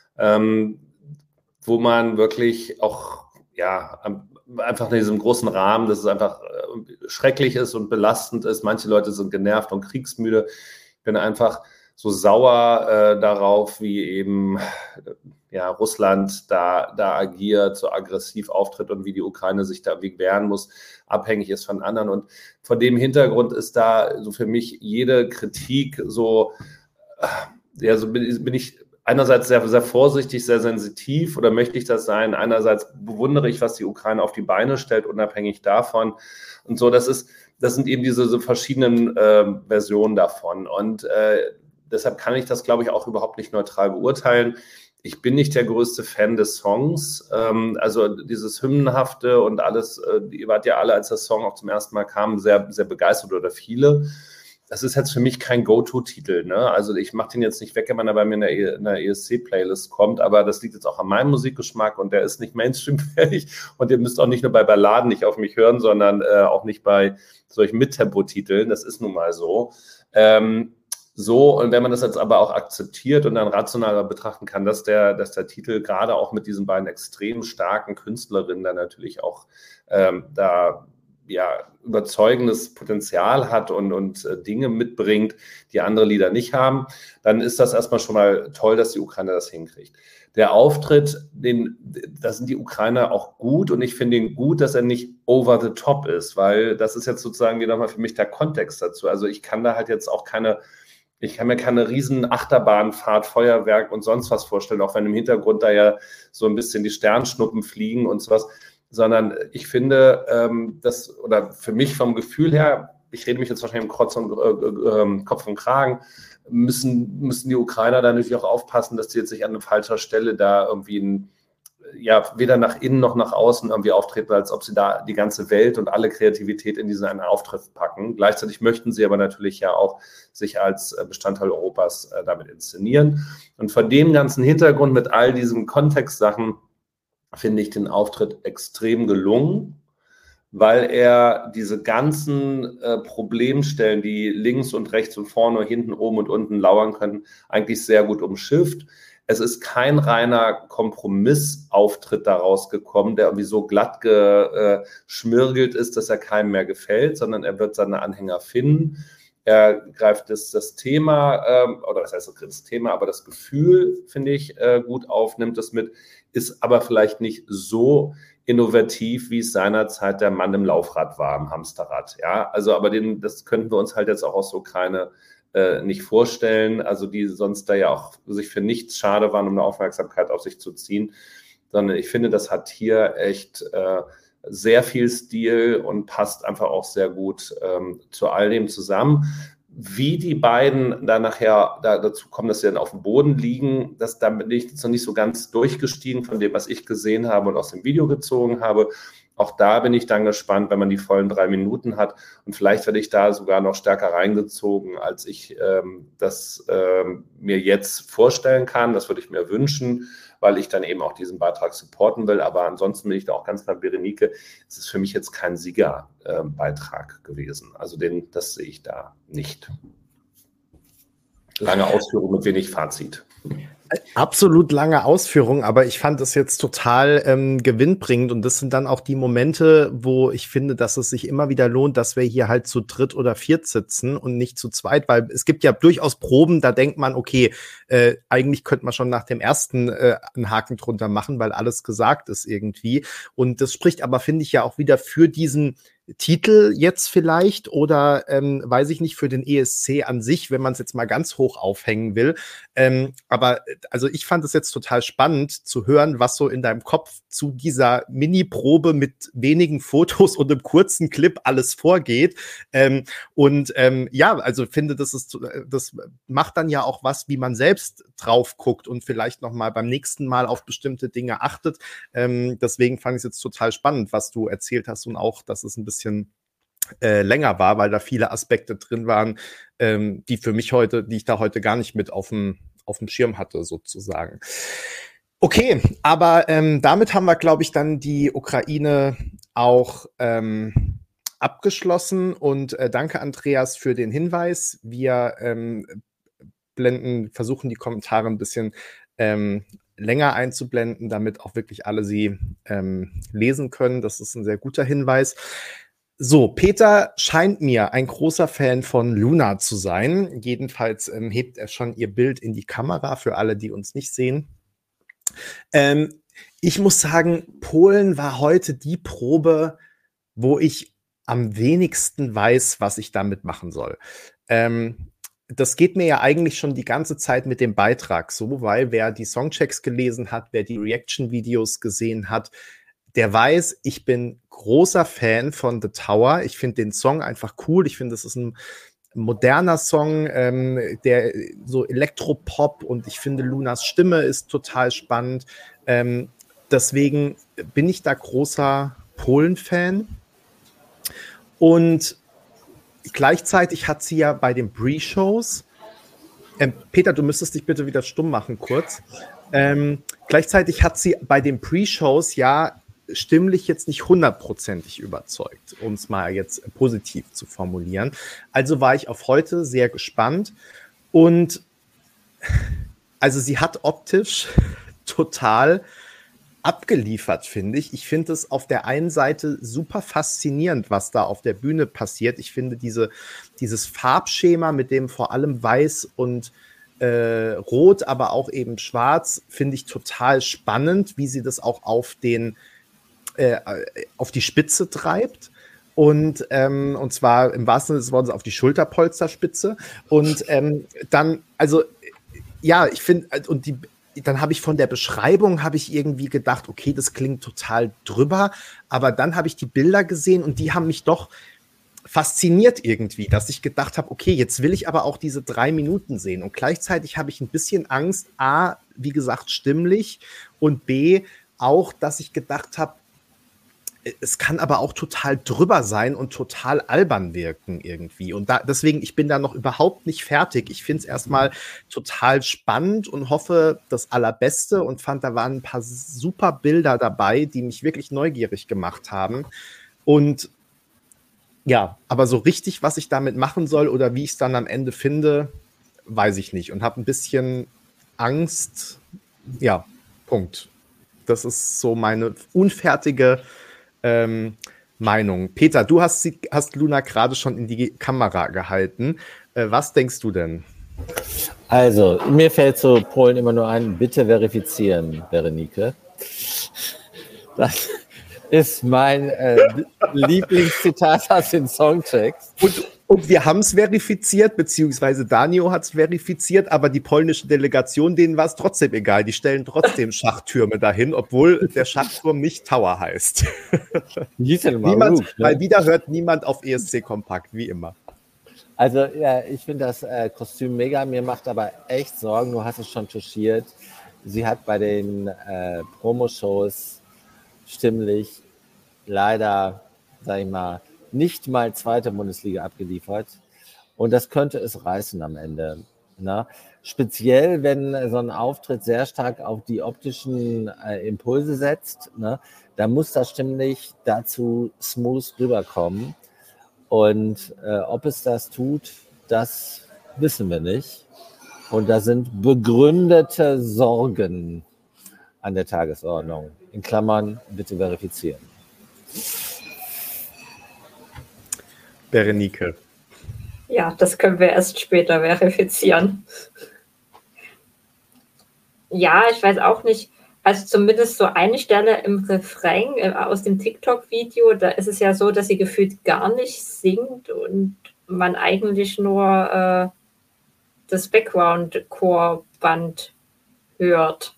wo man wirklich auch einfach in diesem großen Rahmen, dass es einfach schrecklich ist und belastend ist. Manche Leute sind genervt und kriegsmüde. Ich bin einfach so sauer darauf, wie eben Russland da agiert, so aggressiv auftritt und wie die Ukraine sich da wehren muss, abhängig ist von anderen. Und vor dem Hintergrund ist da so für mich jede Kritik so bin ich einerseits sehr, sehr vorsichtig, sehr sensitiv oder möchte ich das sein. Einerseits bewundere ich, was die Ukraine auf die Beine stellt, unabhängig davon. Und so, das sind eben diese so verschiedenen Versionen davon. Und deshalb kann ich das, glaube ich, auch überhaupt nicht neutral beurteilen. Ich bin nicht der größte Fan des Songs. Also dieses Hymnenhafte und alles, ihr wart ja alle, als der Song auch zum ersten Mal kam, sehr, sehr begeistert oder viele. Das ist jetzt für mich kein Go-To-Titel. Ne? Also ich mache den jetzt nicht weg, wenn er bei mir in der ESC-Playlist kommt, aber das liegt jetzt auch an meinem Musikgeschmack und der ist nicht Mainstream-fähig und ihr müsst auch nicht nur bei Balladen nicht auf mich hören, sondern auch nicht bei solchen Mittempo-Titeln. Das ist nun mal so. Und wenn man das jetzt aber auch akzeptiert und dann rationaler betrachten kann, dass der Titel gerade auch mit diesen beiden extrem starken Künstlerinnen dann natürlich auch überzeugendes Potenzial hat und Dinge mitbringt, die andere Lieder nicht haben, dann ist das erstmal schon mal toll, dass die Ukraine das hinkriegt. Der Auftritt, da sind die Ukrainer auch gut und ich finde ihn gut, dass er nicht over the top ist, weil das ist jetzt sozusagen wieder mal für mich der Kontext dazu. Also ich kann da halt jetzt auch ich kann mir keine riesen Achterbahnfahrt, Feuerwerk und sonst was vorstellen, auch wenn im Hintergrund da ja so ein bisschen die Sternschnuppen fliegen und sowas, sondern ich finde, oder für mich vom Gefühl her ich rede mich jetzt wahrscheinlich im Kopf und Kragen, müssen die Ukrainer da natürlich auch aufpassen, dass die jetzt nicht an falscher Stelle da irgendwie weder nach innen noch nach außen irgendwie auftreten, als ob sie da die ganze Welt und alle Kreativität in diesen einen Auftritt packen. Gleichzeitig möchten sie aber natürlich ja auch sich als Bestandteil Europas damit inszenieren. Und vor dem ganzen Hintergrund mit all diesen Kontextsachen finde ich den Auftritt extrem gelungen, weil er diese ganzen Problemstellen, die links und rechts und vorne, hinten, oben und unten lauern können, eigentlich sehr gut umschifft. Es ist kein reiner Kompromissauftritt daraus gekommen, der irgendwie so glatt geschmirgelt ist, dass er keinem mehr gefällt, sondern er wird seine Anhänger finden. Er greift das Thema, oder das heißt das Thema, aber das Gefühl, finde ich, gut auf, nimmt es mit, ist aber vielleicht nicht so innovativ, wie es seinerzeit der Mann im Laufrad war, im Hamsterrad. Ja, also aber das könnten wir uns halt jetzt auch aus der Ukraine nicht vorstellen, also die sonst da ja auch sich für nichts schade waren, um eine Aufmerksamkeit auf sich zu ziehen, sondern ich finde, das hat hier echt sehr viel Stil und passt einfach auch sehr gut zu all dem zusammen. Wie die beiden da nachher dazu kommen, dass sie dann auf dem Boden liegen, da bin ich jetzt noch nicht so ganz durchgestiegen von dem, was ich gesehen habe und aus dem Video gezogen habe. Auch da bin ich dann gespannt, wenn man die vollen 3 Minuten hat. Und vielleicht werde ich da sogar noch stärker reingezogen, als ich das mir jetzt vorstellen kann. Das würde ich mir wünschen, weil ich dann eben auch diesen Beitrag supporten will. Aber ansonsten bin ich da auch ganz bei Berenike. Es ist für mich jetzt kein Siegerbeitrag gewesen. Also das sehe ich da nicht. Lange Ausführung mit wenig Fazit. Absolut lange Ausführung, aber ich fand es jetzt total gewinnbringend und das sind dann auch die Momente, wo ich finde, dass es sich immer wieder lohnt, dass wir hier halt zu dritt oder viert sitzen und nicht zu zweit, weil es gibt ja durchaus Proben, da denkt man, okay, eigentlich könnte man schon nach dem ersten einen Haken drunter machen, weil alles gesagt ist irgendwie und das spricht aber, finde ich, ja auch wieder für diesen Titel jetzt vielleicht oder weiß ich nicht, für den ESC an sich, wenn man es jetzt mal ganz hoch aufhängen will. Aber also ich fand es jetzt total spannend zu hören, was so in deinem Kopf zu dieser Mini-Probe mit wenigen Fotos und einem kurzen Clip alles vorgeht. Ja, also finde, das macht dann ja auch was, wie man selbst drauf guckt und vielleicht noch mal beim nächsten Mal auf bestimmte Dinge achtet. Deswegen fand ich es jetzt total spannend, was du erzählt hast und auch, dass es ein bisschen länger war, weil da viele Aspekte drin waren, die ich da heute gar nicht mit auf dem Schirm hatte, sozusagen. Okay, aber damit haben wir, glaube ich, dann die Ukraine auch abgeschlossen und danke, Andreas, für den Hinweis. Wir versuchen die Kommentare ein bisschen länger einzublenden, damit auch wirklich alle sie lesen können. Das ist ein sehr guter Hinweis. So, Peter scheint mir ein großer Fan von Luna zu sein. Jedenfalls hebt er schon ihr Bild in die Kamera für alle, die uns nicht sehen. Ich muss sagen, Polen war heute die Probe, wo ich am wenigsten weiß, was ich damit machen soll. Das geht mir ja eigentlich schon die ganze Zeit mit dem Beitrag so, weil wer die Songchecks gelesen hat, wer die Reaction-Videos gesehen hat, der weiß, ich bin großer Fan von The Tower. Ich finde den Song einfach cool. Ich finde, das ist ein moderner Song, der so Elektropop und ich finde, Lunas Stimme ist total spannend. Deswegen bin ich da großer Polen-Fan. Und gleichzeitig hat sie ja bei den Pre-Shows, Peter, du müsstest dich bitte wieder stumm machen kurz. Gleichzeitig hat sie bei den Pre-Shows ja stimmlich jetzt nicht 100%ig überzeugt, um es mal jetzt positiv zu formulieren. Also war ich auf heute sehr gespannt und also sie hat optisch total abgeliefert, finde ich. Ich finde es auf der einen Seite super faszinierend, was da auf der Bühne passiert. Ich finde dieses Farbschema mit dem vor allem Weiß und Rot, aber auch eben Schwarz, finde ich total spannend, wie sie das auch auf die Spitze treibt. Und zwar im wahrsten Sinne des Wortes auf die Schulterpolsterspitze. Und dann, also ja, ich finde, und dann habe ich von der Beschreibung irgendwie gedacht, okay, das klingt total drüber, aber dann habe ich die Bilder gesehen und die haben mich doch fasziniert irgendwie, dass ich gedacht habe, okay, jetzt will ich aber auch diese 3 Minuten sehen. Und gleichzeitig habe ich ein bisschen Angst, A, wie gesagt, stimmlich, und B, auch, dass ich gedacht habe, es kann aber auch total drüber sein und total albern wirken irgendwie. Und deswegen, ich bin da noch überhaupt nicht fertig. Ich finde es erstmal total spannend und hoffe das Allerbeste und fand, da waren ein paar super Bilder dabei, die mich wirklich neugierig gemacht haben. Und ja, aber so richtig, was ich damit machen soll oder wie ich es dann am Ende finde, weiß ich nicht. Und habe ein bisschen Angst. Ja, Punkt. Das ist so meine unfertige Meinung. Peter, du hast Luna gerade schon in die Kamera gehalten. Was denkst du denn? Also, mir fällt zu Polen immer nur ein, bitte verifizieren, Berenike. Das ist mein Lieblingszitat aus den Songtext. Und wir haben es verifiziert, beziehungsweise Danio hat es verifiziert, aber die polnische Delegation, denen war es trotzdem egal. Die stellen trotzdem Schachtürme dahin, obwohl der Schachturm nicht Tower heißt. Weil wieder hört niemand auf ESC Kompakt, wie immer. Also ja, ich finde das Kostüm mega, mir macht aber echt Sorgen, du hast es schon touchiert. Sie hat bei den Promo-Shows stimmlich leider, sag ich mal, nicht mal zweite Bundesliga abgeliefert. Und das könnte es reißen am Ende. Ne? Speziell, wenn so ein Auftritt sehr stark auf die optischen Impulse setzt, ne? Da muss das stimmlich dazu smooth rüberkommen. Und ob es das tut, das wissen wir nicht. Und da sind begründete Sorgen an der Tagesordnung. In Klammern bitte verifizieren. Berenike. Ja, das können wir erst später verifizieren. Ja, ich weiß auch nicht, also zumindest so eine Stelle im Refrain aus dem TikTok-Video, da ist es ja so, dass sie gefühlt gar nicht singt und man eigentlich nur das Background-Chorband hört.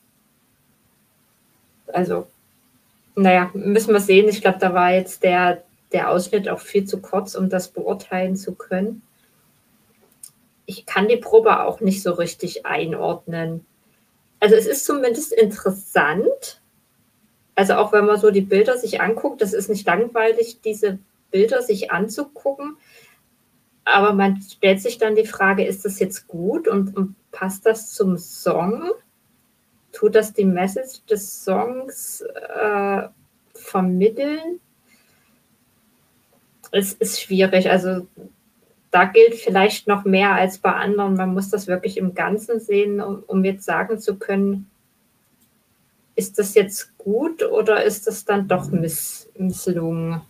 Also, naja, müssen wir sehen. Ich glaube, da war jetzt der Ausschnitt auch viel zu kurz, um das beurteilen zu können. Ich kann die Probe auch nicht so richtig einordnen. Also es ist zumindest interessant. Also auch wenn man so die Bilder sich anguckt, das ist nicht langweilig, diese Bilder sich anzugucken. Aber man stellt sich dann die Frage, ist das jetzt gut und passt das zum Song? Tut das die Message des Songs vermitteln? Es ist schwierig. Also da gilt vielleicht noch mehr als bei anderen. Man muss das wirklich im Ganzen sehen, um jetzt sagen zu können, ist das jetzt gut oder ist das dann doch misslungen?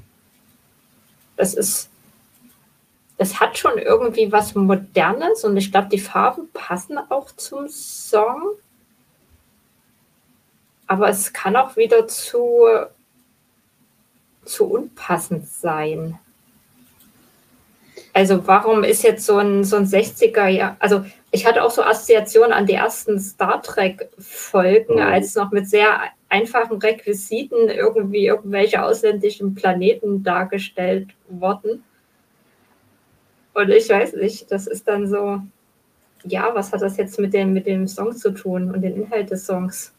Es hat schon irgendwie was Modernes und ich glaube, die Farben passen auch zum Song. Aber es kann auch wieder zu unpassend sein. Also warum ist jetzt so ein 60er Jahr, also ich hatte auch so Assoziationen an die ersten Star Trek-Folgen, als noch mit sehr einfachen Requisiten irgendwie irgendwelche ausländischen Planeten dargestellt wurden. Und ich weiß nicht, das ist dann so, ja, was hat das jetzt mit dem Song zu tun und den Inhalt des Songs?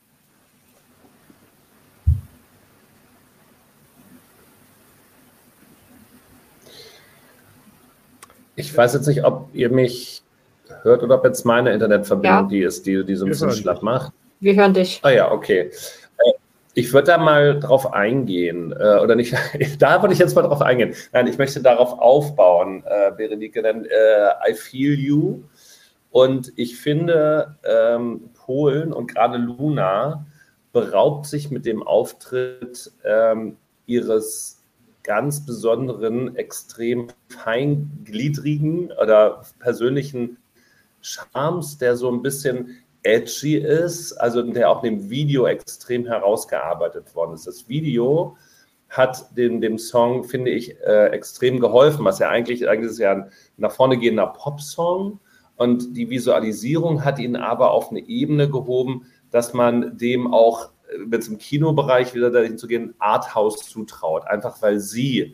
Ich weiß jetzt nicht, ob ihr mich hört oder ob jetzt meine Internetverbindung die ist, die so ein bisschen schlapp macht. Wir hören dich. Ah ja, okay. Ich würde da mal drauf eingehen, oder nicht, da würde ich jetzt mal drauf eingehen. Nein, ich möchte darauf aufbauen, Berenike, denn I feel you. Und ich finde, Polen und gerade Luna beraubt sich mit dem Auftritt ihres ganz besonderen, extrem feingliedrigen oder persönlichen Charmes, der so ein bisschen edgy ist, also der auch in dem Video extrem herausgearbeitet worden ist. Das Video hat dem Song, finde ich, extrem geholfen, was ja eigentlich ist ja ein nach vorne gehender Popsong und die Visualisierung hat ihn aber auf eine Ebene gehoben, dass man dem auch, wenn es im Kinobereich wieder dahin zu gehen, Arthouse zutraut, einfach weil sie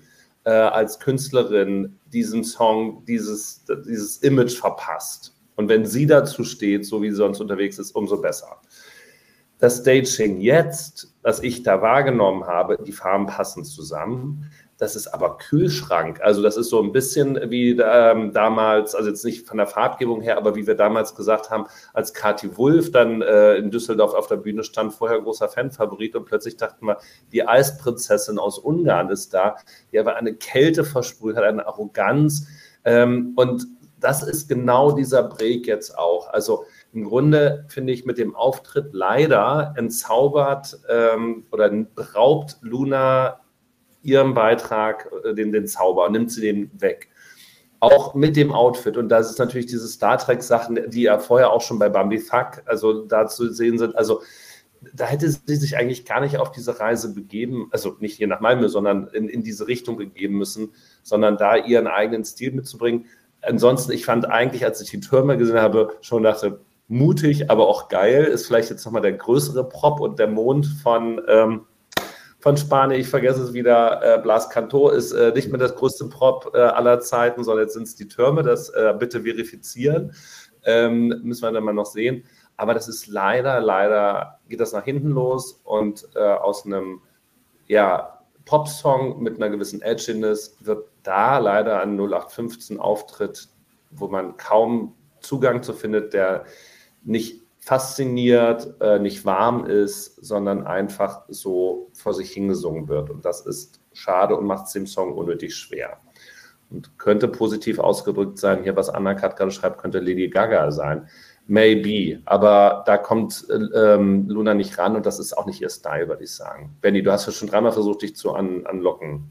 als Künstlerin diesem Song dieses Image verpasst. Und wenn sie dazu steht, so wie sie sonst unterwegs ist, umso besser. Das Staging jetzt, das ich da wahrgenommen habe, die Farben passen zusammen. Das ist aber Kühlschrank. Also das ist so ein bisschen wie damals, also jetzt nicht von der Farbgebung her, aber wie wir damals gesagt haben, als Kati Wulff dann in Düsseldorf auf der Bühne stand, vorher großer Fanfavorit und plötzlich dachten wir, die Eisprinzessin aus Ungarn ist da, die aber eine Kälte versprüht hat, eine Arroganz. Und das ist genau dieser Break jetzt auch. Also im Grunde finde ich mit dem Auftritt leider entzaubert oder beraubt Luna ihrem Beitrag den Zauber, nimmt sie den weg. Auch mit dem Outfit. Und das ist natürlich diese Star Trek-Sachen, die ja vorher auch schon bei Bambi Thug, also da zu sehen sind. Also da hätte sie sich eigentlich gar nicht auf diese Reise begeben, also nicht hier nach Malmö, sondern in diese Richtung begeben müssen, sondern da ihren eigenen Stil mitzubringen. Ansonsten, ich fand eigentlich, als ich die Türme gesehen habe, schon dachte, mutig, aber auch geil, ist vielleicht jetzt nochmal der größere Prop und der Mond von Spanien, ich vergesse es wieder, Blas Cantó ist nicht mehr das größte Prop aller Zeiten, sondern jetzt sind es die Türme, das bitte verifizieren, müssen wir dann mal noch sehen, aber das ist leider geht das nach hinten los und aus einem, Pop-Song mit einer gewissen Edginess wird da leider ein 0815 Auftritt, wo man kaum Zugang zu findet, der nicht fasziniert, nicht warm ist, sondern einfach so vor sich hingesungen wird. Und das ist schade und macht es dem Song unnötig schwer. Und könnte positiv ausgedrückt sein, hier was Anna-Kat gerade schreibt, könnte Lady Gaga sein. Maybe, aber da kommt Luna nicht ran und das ist auch nicht ihr Style, würde ich sagen. Benni, du hast ja schon dreimal versucht, dich zu anlocken.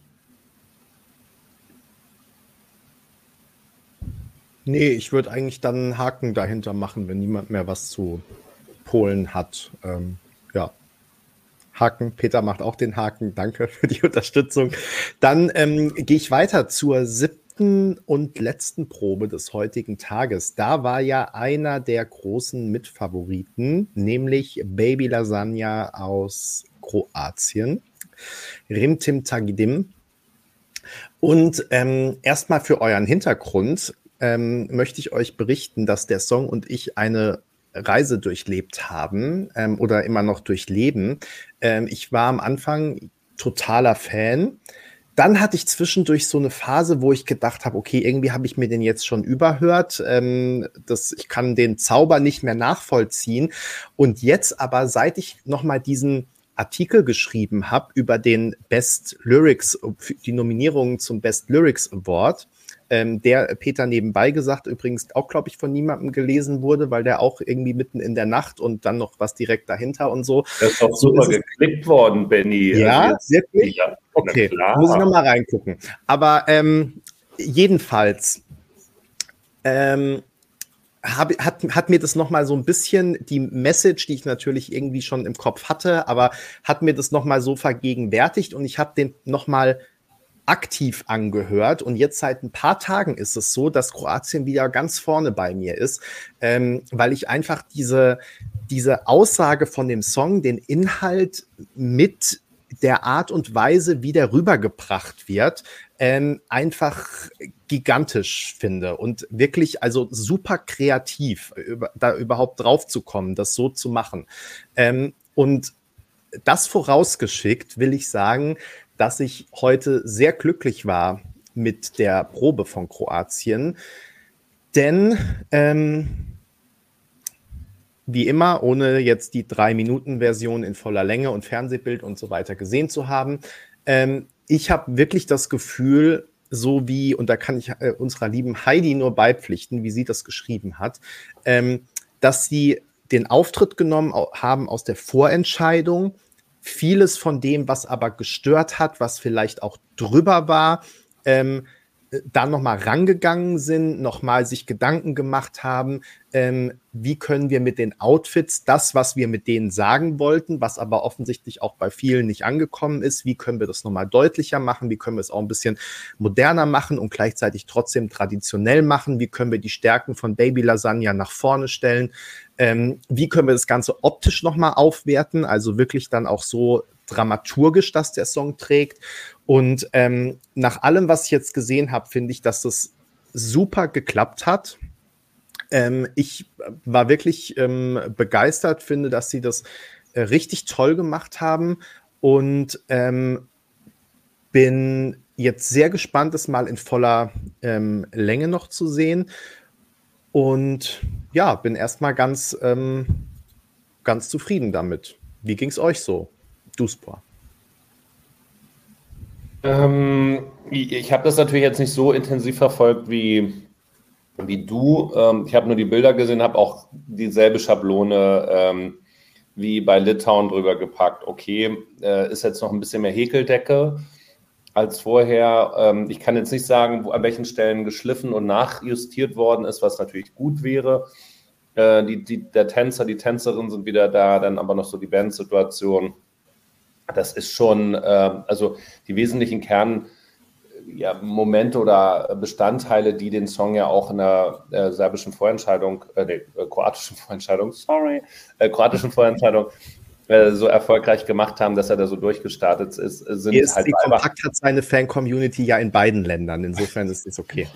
Nee, ich würde eigentlich dann einen Haken dahinter machen, wenn niemand mehr was zu Polen hat. Haken. Peter macht auch den Haken. Danke für die Unterstützung. Dann gehe ich weiter zur 7. und letzten Probe des heutigen Tages. Da war ja einer der großen Mitfavoriten, nämlich Baby Lasagna aus Kroatien. Rimtim Tagidim. Und erstmal für euren Hintergrund möchte ich euch berichten, dass der Song und ich eine Reise durchlebt haben oder immer noch durchleben. Ich war am Anfang totaler Fan. Dann hatte ich zwischendurch so eine Phase, wo ich gedacht habe, okay, irgendwie habe ich mir den jetzt schon überhört. Ich kann den Zauber nicht mehr nachvollziehen. Und jetzt aber, seit ich nochmal diesen Artikel geschrieben habe über den Best Lyrics, die Nominierungen zum Best Lyrics Award, der Peter nebenbei gesagt, übrigens auch, glaube ich, von niemandem gelesen wurde, weil der auch irgendwie mitten in der Nacht und dann noch was direkt dahinter und so. Das ist doch super geklickt worden, Benni. Ja, wirklich? Ja, okay, muss ich nochmal reingucken. Aber jedenfalls hat mir das nochmal so ein bisschen die Message, die ich natürlich irgendwie schon im Kopf hatte, aber hat mir das nochmal so vergegenwärtigt und ich habe den nochmal aktiv angehört und jetzt seit ein paar Tagen ist es so, dass Kroatien wieder ganz vorne bei mir ist, weil ich einfach diese Aussage von dem Song, den Inhalt mit der Art und Weise, wie der rübergebracht wird, einfach gigantisch finde und wirklich also super kreativ, da überhaupt drauf zu kommen, das so zu machen. Und das vorausgeschickt will ich sagen, dass ich heute sehr glücklich war mit der Probe von Kroatien, denn wie immer, ohne jetzt die 3-Minuten-Version in voller Länge und Fernsehbild und so weiter gesehen zu haben, ich habe wirklich das Gefühl, so wie, und da kann ich unserer lieben Heidi nur beipflichten, wie sie das geschrieben hat, dass sie den Auftritt genommen haben aus der Vorentscheidung, vieles von dem, was aber gestört hat, was vielleicht auch drüber war, dann nochmal rangegangen sind, nochmal sich Gedanken gemacht haben, wie können wir mit den Outfits das, was wir mit denen sagen wollten, was aber offensichtlich auch bei vielen nicht angekommen ist, wie können wir das nochmal deutlicher machen, wie können wir es auch ein bisschen moderner machen und gleichzeitig trotzdem traditionell machen, wie können wir die Stärken von Baby Lasagna nach vorne stellen, wie können wir das Ganze optisch nochmal aufwerten, also wirklich dann auch so dramaturgisch, dass der Song trägt. Und nach allem, was ich jetzt gesehen habe, finde ich, dass das super geklappt hat. Ich war wirklich begeistert, finde, dass sie das richtig toll gemacht haben und bin jetzt sehr gespannt, es mal in voller Länge noch zu sehen. Und ja, bin erstmal ganz zufrieden damit. Wie ging es euch so, Duspor? Ich habe das natürlich jetzt nicht so intensiv verfolgt wie du. Ich habe nur die Bilder gesehen, habe auch dieselbe Schablone wie bei Litauen drüber gepackt. Okay, ist jetzt noch ein bisschen mehr Häkeldecke als vorher. Ich kann jetzt nicht sagen, an welchen Stellen geschliffen und nachjustiert worden ist, was natürlich gut wäre. Der Tänzer, die Tänzerin sind wieder da, dann aber noch so die Bandsituation. Das ist schon, also die wesentlichen Momente oder Bestandteile, die den Song ja auch in der kroatischen Vorentscheidung so erfolgreich gemacht haben, dass er da so durchgestartet ist, sind halt Kompakt hat seine Fan-Community ja in beiden Ländern, insofern ist es okay.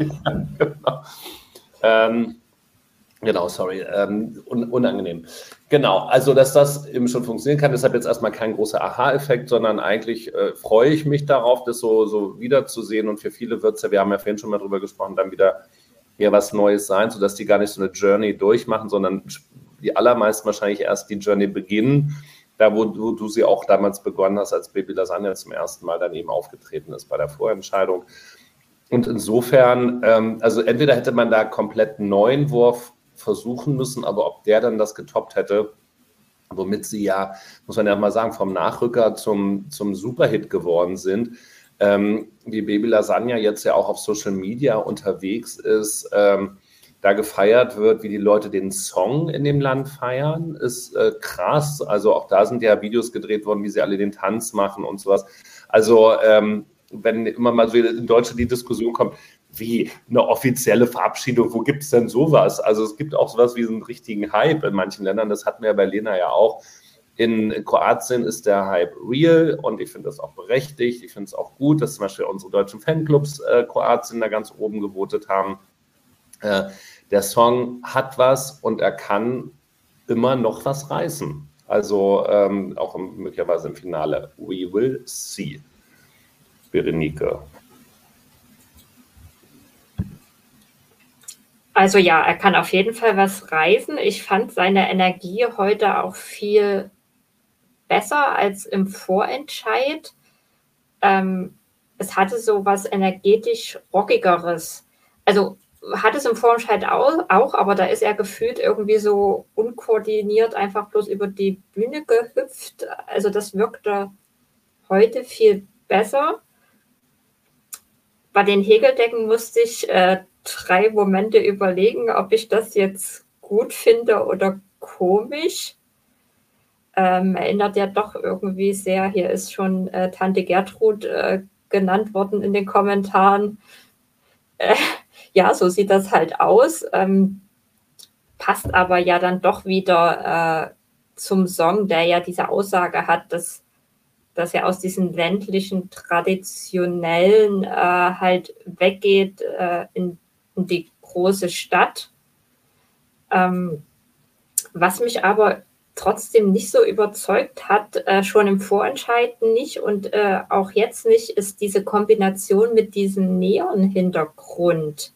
Genau, sorry, unangenehm. Genau, also dass das eben schon funktionieren kann, deshalb jetzt erstmal kein großer Aha-Effekt, sondern eigentlich freue ich mich darauf, das so wiederzusehen und für viele wird es ja, wir haben ja vorhin schon mal drüber gesprochen, dann wieder eher was Neues sein, sodass die gar nicht so eine Journey durchmachen, sondern die allermeisten wahrscheinlich erst die Journey beginnen, da wo du sie auch damals begonnen hast, als Baby Lasagna zum ersten Mal dann eben aufgetreten ist bei der Vorentscheidung. Und insofern, also entweder hätte man da komplett einen neuen Wurf versuchen müssen, aber ob der dann das getoppt hätte, womit sie ja, muss man ja mal sagen, vom Nachrücker zum Superhit geworden sind, wie Baby Lasagna jetzt ja auch auf Social Media unterwegs ist, da gefeiert wird, wie die Leute den Song in dem Land feiern, ist krass. Also auch da sind ja Videos gedreht worden, wie sie alle den Tanz machen und sowas. Also wenn immer mal so in Deutschland die Diskussion kommt, wie eine offizielle Verabschiedung, wo gibt es denn sowas? Also es gibt auch sowas wie so einen richtigen Hype in manchen Ländern, das hatten wir bei Lena ja auch. In Kroatien ist der Hype real und ich finde das auch berechtigt. Ich finde es auch gut, dass zum Beispiel unsere deutschen Fanclubs Kroatien da ganz oben gewotet haben. Der Song hat was und er kann immer noch was reißen. Also auch möglicherweise im Finale. We will see. Berenike. Also ja, er kann auf jeden Fall was reißen. Ich fand seine Energie heute auch viel besser als im Vorentscheid. Es hatte so was energetisch Rockigeres. Also hat es im Vorentscheid auch, aber da ist er gefühlt irgendwie so unkoordiniert einfach bloß über die Bühne gehüpft. Also das wirkte heute viel besser. Bei den Häkeldecken musste ich 3 Momente überlegen, ob ich das jetzt gut finde oder komisch. Erinnert ja doch irgendwie sehr, hier ist schon Tante Gertrud genannt worden in den Kommentaren. Ja, so sieht das halt aus. Passt aber ja dann doch wieder zum Song, der ja diese Aussage hat, dass er aus diesen ländlichen, traditionellen halt weggeht in die große Stadt. Was mich aber trotzdem nicht so überzeugt hat, schon im Vorentscheid nicht und auch jetzt nicht, ist diese Kombination mit diesem Neon-Hintergrund.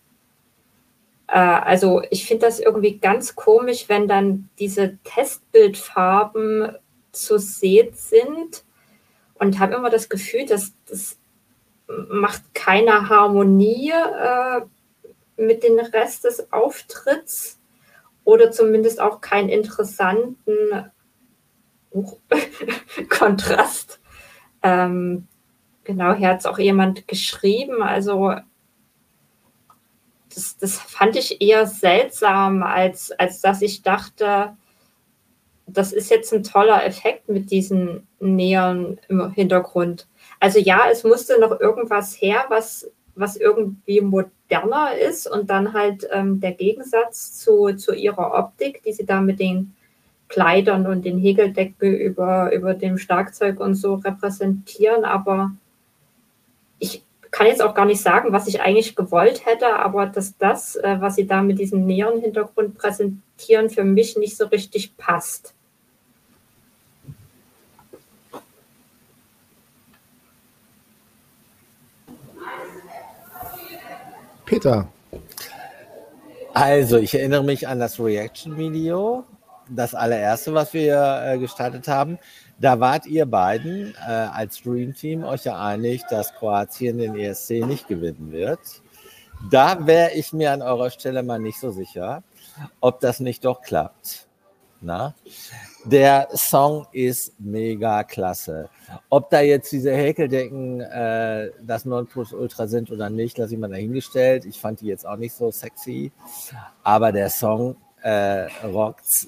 Also ich finde das irgendwie ganz komisch, wenn dann diese Testbildfarben zu sehen sind und habe immer das Gefühl, dass das macht keine Harmonie mit dem Rest des Auftritts oder zumindest auch keinen interessanten Kontrast. Genau, hier hat es auch jemand geschrieben, also das fand ich eher seltsam, als dass ich dachte, das ist jetzt ein toller Effekt mit diesen Neon im Hintergrund. Also ja, es musste noch irgendwas her, was irgendwie moderner ist und dann halt der Gegensatz zu ihrer Optik, die sie da mit den Kleidern und den Häkeldecke über dem Schlagzeug und so repräsentieren, aber ich kann jetzt auch gar nicht sagen, was ich eigentlich gewollt hätte, aber dass das, was sie da mit diesem Neon-Hintergrund präsentieren, für mich nicht so richtig passt. Peter. Also, ich erinnere mich an das Reaction-Video, das allererste, was wir gestartet haben. Da wart ihr beiden als Dream Team euch ja einig, dass Kroatien den ESC nicht gewinnen wird. Da wäre ich mir an eurer Stelle mal nicht so sicher, ob das nicht doch klappt. Na? Der Song ist mega klasse. Ob da jetzt diese Häkeldecken das Nonplusultra sind oder nicht, lasse ich mal dahingestellt. Ich fand die jetzt auch nicht so sexy. Aber der Song rockt's,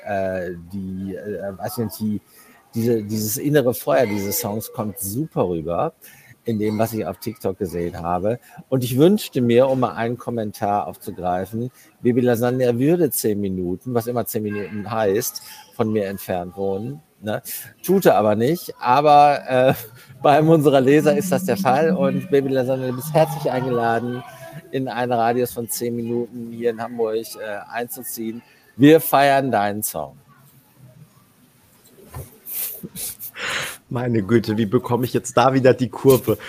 dieses innere Feuer dieses Songs kommt super rüber in dem, was ich auf TikTok gesehen habe. Und ich wünschte mir, um mal einen Kommentar aufzugreifen, Baby Lasagna würde 10 Minuten, was immer 10 Minuten heißt, von mir entfernt wohnen. Ne? Tut er aber nicht. Aber bei einem unserer Leser ist das der Fall. Und Baby Lasagna, du bist herzlich eingeladen, in einen Radius von 10 Minuten hier in Hamburg einzuziehen. Wir feiern deinen Song. Meine Güte, wie bekomme ich jetzt da wieder die Kurve?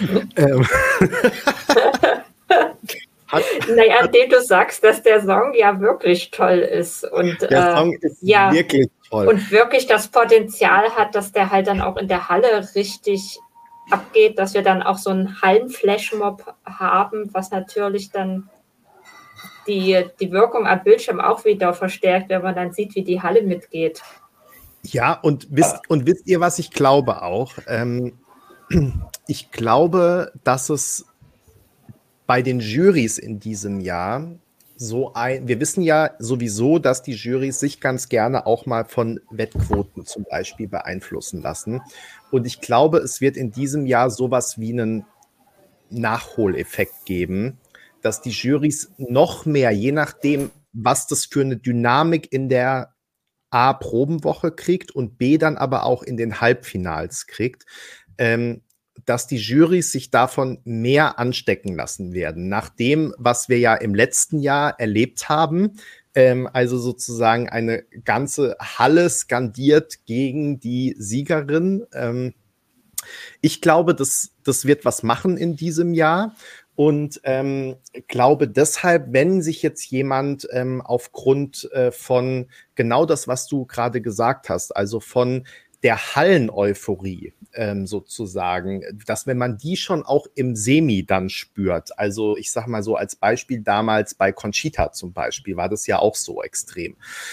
Naja, indem du sagst, dass der Song ja wirklich toll ist. Und, der Song ist wirklich toll. Und wirklich das Potenzial hat, dass der halt dann auch in der Halle richtig abgeht, dass wir dann auch so einen Hallenflashmob haben, was natürlich dann die Wirkung am Bildschirm auch wieder verstärkt, wenn man dann sieht, wie die Halle mitgeht. Ja, und wisst ihr, was ich glaube auch? Ich glaube, dass es bei den Jurys in diesem Jahr wir wissen ja sowieso, dass die Jurys sich ganz gerne auch mal von Wettquoten zum Beispiel beeinflussen lassen. Und ich glaube, es wird in diesem Jahr sowas wie einen Nachholeffekt geben, dass die Jurys noch mehr, je nachdem, was das für eine Dynamik in der A, Probenwoche kriegt und B, dann aber auch in den Halbfinals kriegt, dass die Jurys sich davon mehr anstecken lassen werden. Nach dem, was wir ja im letzten Jahr erlebt haben, also sozusagen eine ganze Halle skandiert gegen die Siegerin. Ich glaube, das wird was machen in diesem Jahr. Und glaube deshalb, wenn sich jetzt jemand aufgrund von genau das, was du gerade gesagt hast, also von der Hallen-Euphorie sozusagen, dass wenn man die schon auch im Semi dann spürt, also ich sag mal so als Beispiel damals bei Conchita zum Beispiel, war das ja auch so extrem.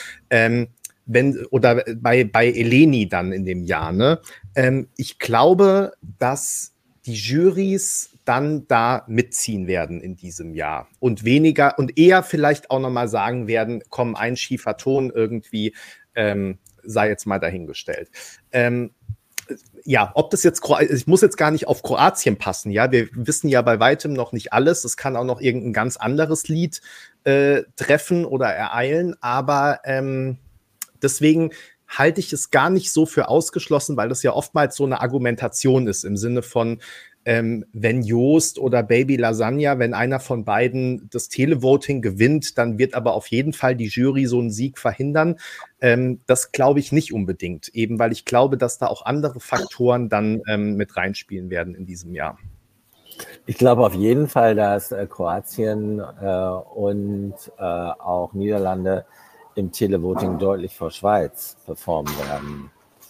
Oder bei Eleni dann in dem Jahr, ne? Ich glaube, dass die Jurys dann da mitziehen werden in diesem Jahr und weniger und eher vielleicht auch nochmal sagen werden, komm, ein schiefer Ton irgendwie, sei jetzt mal dahingestellt. Ja, ob das jetzt, ich muss jetzt gar nicht auf Kroatien passen, ja, wir wissen ja bei weitem noch nicht alles, es kann auch noch irgendein ganz anderes Lied treffen oder ereilen, aber deswegen halte ich es gar nicht so für ausgeschlossen, weil das ja oftmals so eine Argumentation ist im Sinne von, wenn Joost oder Baby Lasagna, wenn einer von beiden das Televoting gewinnt, dann wird aber auf jeden Fall die Jury so einen Sieg verhindern. Das glaube ich nicht unbedingt, eben weil ich glaube, dass da auch andere Faktoren dann mit reinspielen werden in diesem Jahr. Ich glaube auf jeden Fall, dass Kroatien und auch Niederlande im Televoting deutlich vor Schweiz performen werden.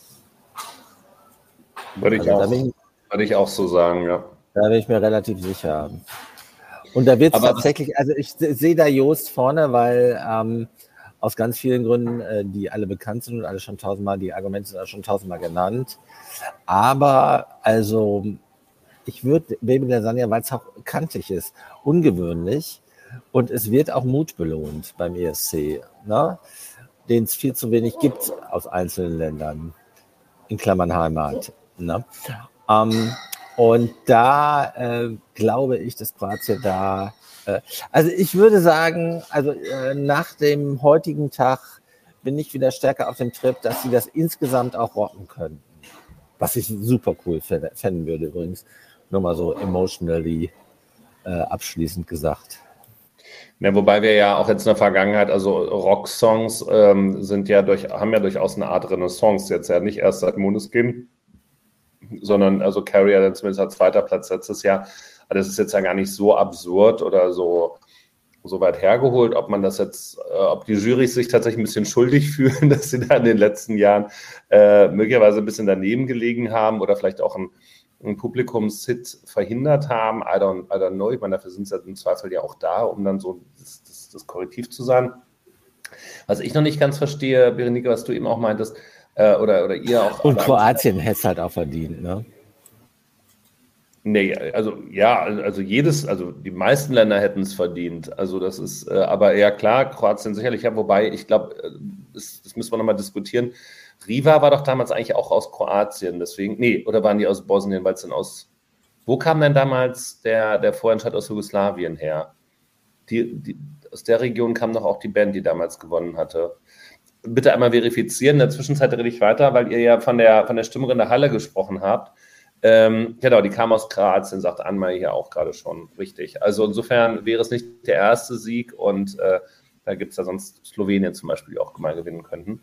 Würde ich auch so sagen, ja. Da bin ich mir relativ sicher. Und da wird es tatsächlich, also ich sehe da Joost vorne, weil aus ganz vielen Gründen, die alle bekannt sind und alle schon tausendmal, die Argumente sind alle schon tausendmal genannt. Aber also ich würde Baby Lasagna, weil es auch kantig ist, ungewöhnlich. Und es wird auch Mut belohnt beim ESC, ne? Den es viel zu wenig gibt aus einzelnen Ländern, in Klammern Heimat. Ne? Und da glaube ich, dass Kroatien da, also ich würde sagen, nach dem heutigen Tag bin ich wieder stärker auf dem Trip, dass sie das insgesamt auch rocken können. Was ich super cool fänden würde übrigens. Nur mal so emotionally abschließend gesagt. Ja, wobei wir ja auch jetzt in der Vergangenheit, also Rocksongs haben ja durchaus eine Art Renaissance, jetzt ja nicht erst seit Måneskin, sondern also Carrie dann zumindest als zweiter Platz letztes Jahr. Aber das ist jetzt ja gar nicht so absurd oder so weit hergeholt, ob man das jetzt, ob die Jurys sich tatsächlich ein bisschen schuldig fühlen, dass sie da in den letzten Jahren möglicherweise ein bisschen daneben gelegen haben oder vielleicht auch einen Publikumshit verhindert haben. I don't know. Ich meine, dafür sind sie im Zweifel ja auch da, um dann so das Korrektiv zu sein. Was ich noch nicht ganz verstehe, Berenike, was du eben auch meintest, oder ihr auch. Und Kroatien hätte es halt auch verdient, ne? Nee, also die meisten Länder hätten es verdient. Also das ist, aber ja klar, Kroatien sicherlich, ja, wobei ich glaube, das müssen wir nochmal diskutieren. Riva war doch damals eigentlich auch aus Kroatien, deswegen, oder waren die aus Bosnien, weil es dann wo kam denn damals der Vorentscheid aus Jugoslawien her? Aus der Region kam doch auch die Band, die damals gewonnen hatte. Bitte einmal verifizieren, in der Zwischenzeit rede ich weiter, weil ihr ja von der Stimmung in der Halle gesprochen habt. Genau, die kam aus Kroatien, sagt Anne-Marie hier auch gerade schon, richtig. Also insofern wäre es nicht der erste Sieg und da gibt es ja sonst Slowenien zum Beispiel, die auch mal gewinnen könnten.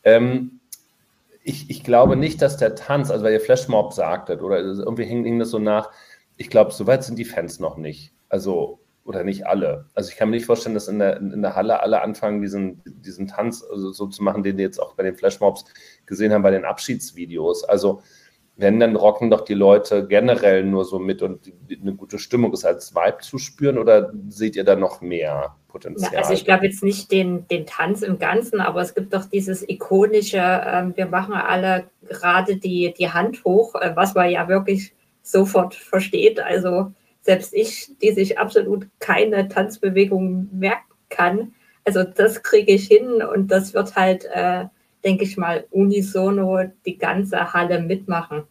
Ich glaube nicht, dass der Tanz, also weil ihr Flashmob sagtet, oder irgendwie hing das so nach, ich glaube, so weit sind die Fans noch nicht. Also, oder nicht alle. Also ich kann mir nicht vorstellen, dass in der Halle alle anfangen, diesen Tanz so zu machen, den die jetzt auch bei den Flashmobs gesehen haben, bei den Abschiedsvideos. Also wenn, dann rocken doch die Leute generell nur so mit und eine gute Stimmung ist als Vibe zu spüren, oder seht ihr da noch mehr Potenzial? Ja, also ich glaube jetzt nicht den Tanz im Ganzen, aber es gibt doch dieses ikonische, wir machen alle gerade die Hand hoch, was man ja wirklich sofort versteht. Also selbst ich, die sich absolut keine Tanzbewegung merken kann, also das kriege ich hin und das wird halt denke ich mal, unisono die ganze Halle mitmachen.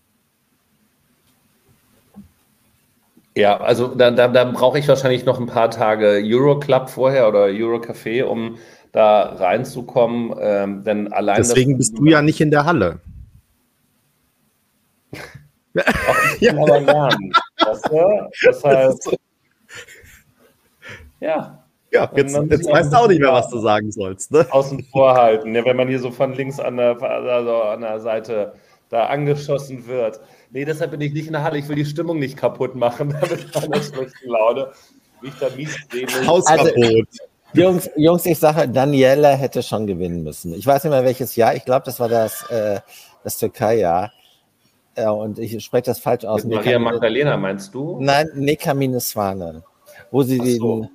Ja, also da brauche ich wahrscheinlich noch ein paar Tage Euroclub vorher oder Eurocafé, um da reinzukommen. Denn allein deswegen bist du ja nicht in der Halle. Ach, ich kann aber lernen. Das heißt, ja. Ja, jetzt weißt du auch nicht mehr, was du sagen sollst. Ne? Außen vor halten, ja, wenn man hier so von links an der Seite da angeschossen wird. Nee, deshalb bin ich nicht in der Halle. Ich will die Stimmung nicht kaputt machen, damit man der schlechten Laune nicht da mies sehen. Hausverbot. Also, Jungs, ich sage, Daniela hätte schon gewinnen müssen. Ich weiß nicht mehr, welches Jahr. Ich glaube, das war das Türkei-Jahr. Ja, und ich spreche das falsch aus. Mit Maria Magdalena, meinst du? Nein, Neka Minuswane. Wo sie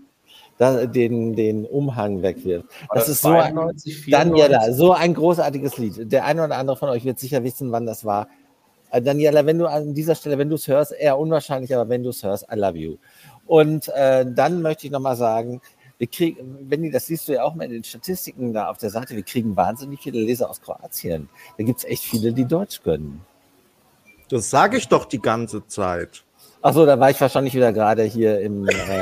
den Umhang wegwirft. Das ist 92, so Daniela, so ein großartiges Lied. Der eine oder andere von euch wird sicher wissen, wann das war. Daniela, wenn du an dieser Stelle, wenn du es hörst, eher unwahrscheinlich, aber wenn du es hörst, I love you. Und dann möchte ich nochmal sagen, das siehst du ja auch mal in den Statistiken da auf der Seite, wir kriegen wahnsinnig viele Leser aus Kroatien. Da gibt es echt viele, die Deutsch können. Das sage ich doch die ganze Zeit. Achso, da war ich wahrscheinlich wieder gerade hier im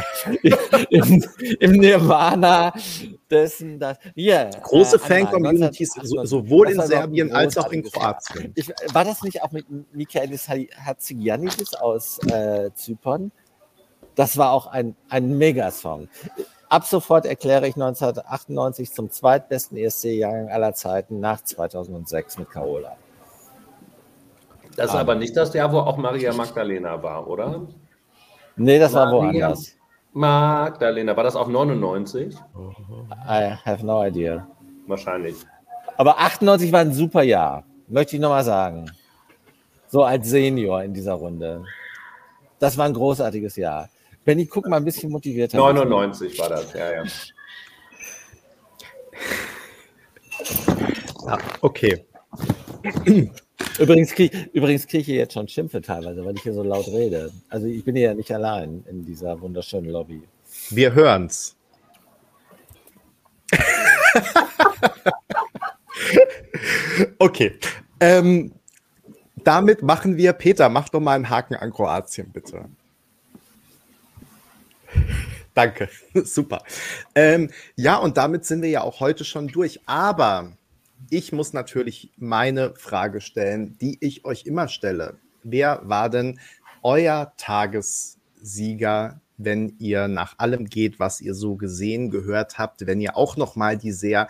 Nirvana dessen. Große Fan-Communities, sowohl in Serbien als auch in Kroatien. War das nicht auch mit Michaelis Hatzigiannidis aus Zypern? Das war auch ein Megasong. Ab sofort erkläre ich 1998 zum zweitbesten ESC-Jahrgang aller Zeiten nach 2006 mit Carola. Das ist aber nicht das Jahr, wo auch Maria Magdalena war, oder? Nee, das war woanders. Magdalena, war das auch 99? I have no idea. Wahrscheinlich. Aber 98 war ein super Jahr, möchte ich nochmal sagen. So als Senior in dieser Runde. Das war ein großartiges Jahr. Benni, guck mal ein bisschen motivierter. 99 war das, ja. Ja, okay. Übrigens kriege ich hier jetzt schon Schimpfe teilweise, weil ich hier so laut rede. Also ich bin hier ja nicht allein in dieser wunderschönen Lobby. Wir hören's. Okay. Damit machen wir, Peter, mach doch mal einen Haken an Kroatien, bitte. Danke, super. Ja, und damit sind wir ja auch heute schon durch. Aber ich muss natürlich meine Frage stellen, die ich euch immer stelle. Wer war denn euer Tagessieger, wenn ihr nach allem geht, was ihr so gesehen, gehört habt, wenn ihr auch nochmal die sehr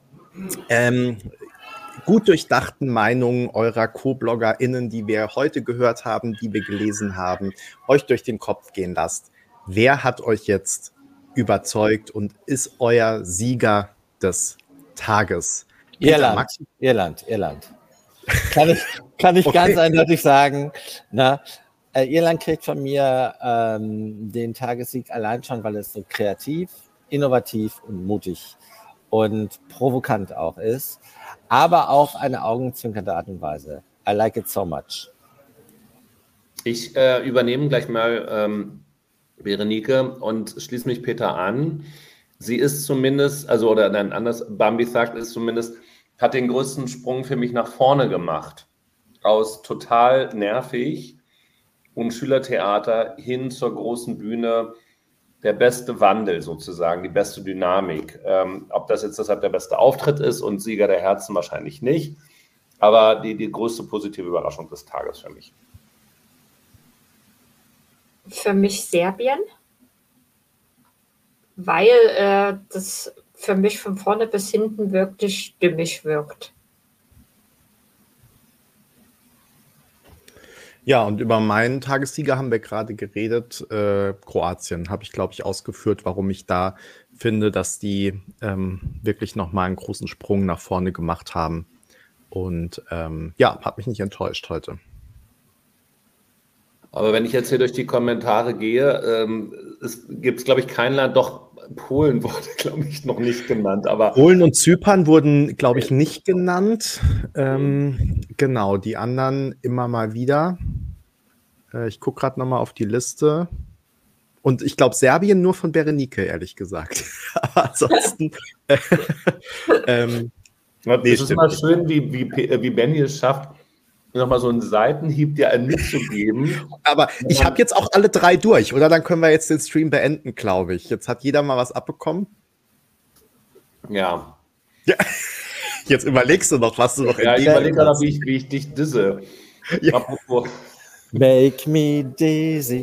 gut durchdachten Meinungen eurer Co-BloggerInnen, die wir heute gehört haben, die wir gelesen haben, euch durch den Kopf gehen lasst. Wer hat euch jetzt überzeugt und ist euer Sieger des Tages? Irland. Kann ich okay. Ganz eindeutig sagen, Irland kriegt von mir den Tagessieg allein schon, weil es so kreativ, innovativ und mutig und provokant auch ist, aber auf eine augenzwinkernde Art und Weise. I like it so much. Ich übernehme gleich mal Berenike und schließe mich Peter an. Sie ist zumindest, Bambi sagt ist zumindest, hat den größten Sprung für mich nach vorne gemacht. Aus total nervig und Schülertheater hin zur großen Bühne, der beste Wandel sozusagen, die beste Dynamik. Ob das jetzt deshalb der beste Auftritt ist und Sieger der Herzen wahrscheinlich nicht, aber die größte positive Überraschung des Tages für mich. Für mich Serbien, weil das für mich von vorne bis hinten wirklich stimmig wirkt. Ja, und über meinen Tagessieger haben wir gerade geredet. Kroatien habe ich, glaube ich, ausgeführt, warum ich da finde, dass die wirklich nochmal einen großen Sprung nach vorne gemacht haben. Und hat mich nicht enttäuscht heute. Aber wenn ich jetzt hier durch die Kommentare gehe, gibt es, glaube ich, kein Land, doch Polen wurde, glaube ich, noch nicht genannt. Aber Polen und Zypern wurden, glaube ich, nicht genannt. Genau, die anderen immer mal wieder. Ich gucke gerade nochmal auf die Liste. Und ich glaube, Serbien nur von Berenike, ehrlich gesagt. Aber ansonsten. Es ist immer schön, wie Benny es schafft, nochmal so einen Seitenhieb dir einen mitzugeben. Aber ich habe jetzt auch alle 3 durch, oder? Dann können wir jetzt den Stream beenden, glaube ich. Jetzt hat jeder mal was abbekommen. Ja. Jetzt überlegst du noch, was du noch ich überlege noch, wie ich dich disse. Ja. Apropos. Make me dizzy.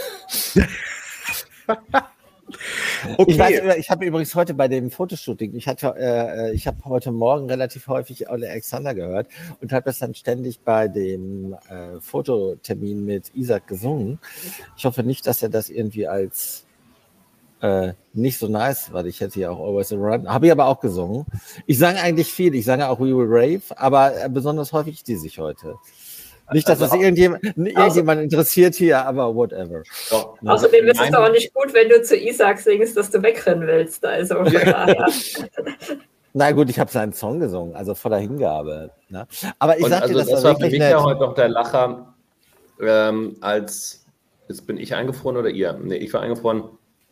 Okay. Ich habe übrigens heute bei dem Fotoshooting, ich habe heute Morgen relativ häufig Ole Alexander gehört und habe das dann ständig bei dem Fototermin mit Isaac gesungen. Ich hoffe nicht, dass er das irgendwie als nicht so nice, weil ich hätte ja auch Always a Run, habe ich aber auch gesungen. Ich sange eigentlich viel, ich sange auch We Will Rave, aber besonders häufig die sich heute. Nicht, dass das irgendjemand interessiert hier, aber whatever. Doch. Außerdem ist es doch auch nicht gut, wenn du zu Isaac singst, dass du wegrennen willst. Also von daher. Na gut, ich habe seinen Song gesungen, also voller Hingabe. Ne? Aber ich sagte, das war für mich ja heute noch der Lacher, jetzt bin ich eingefroren oder ihr? Nee, ich war eingefroren.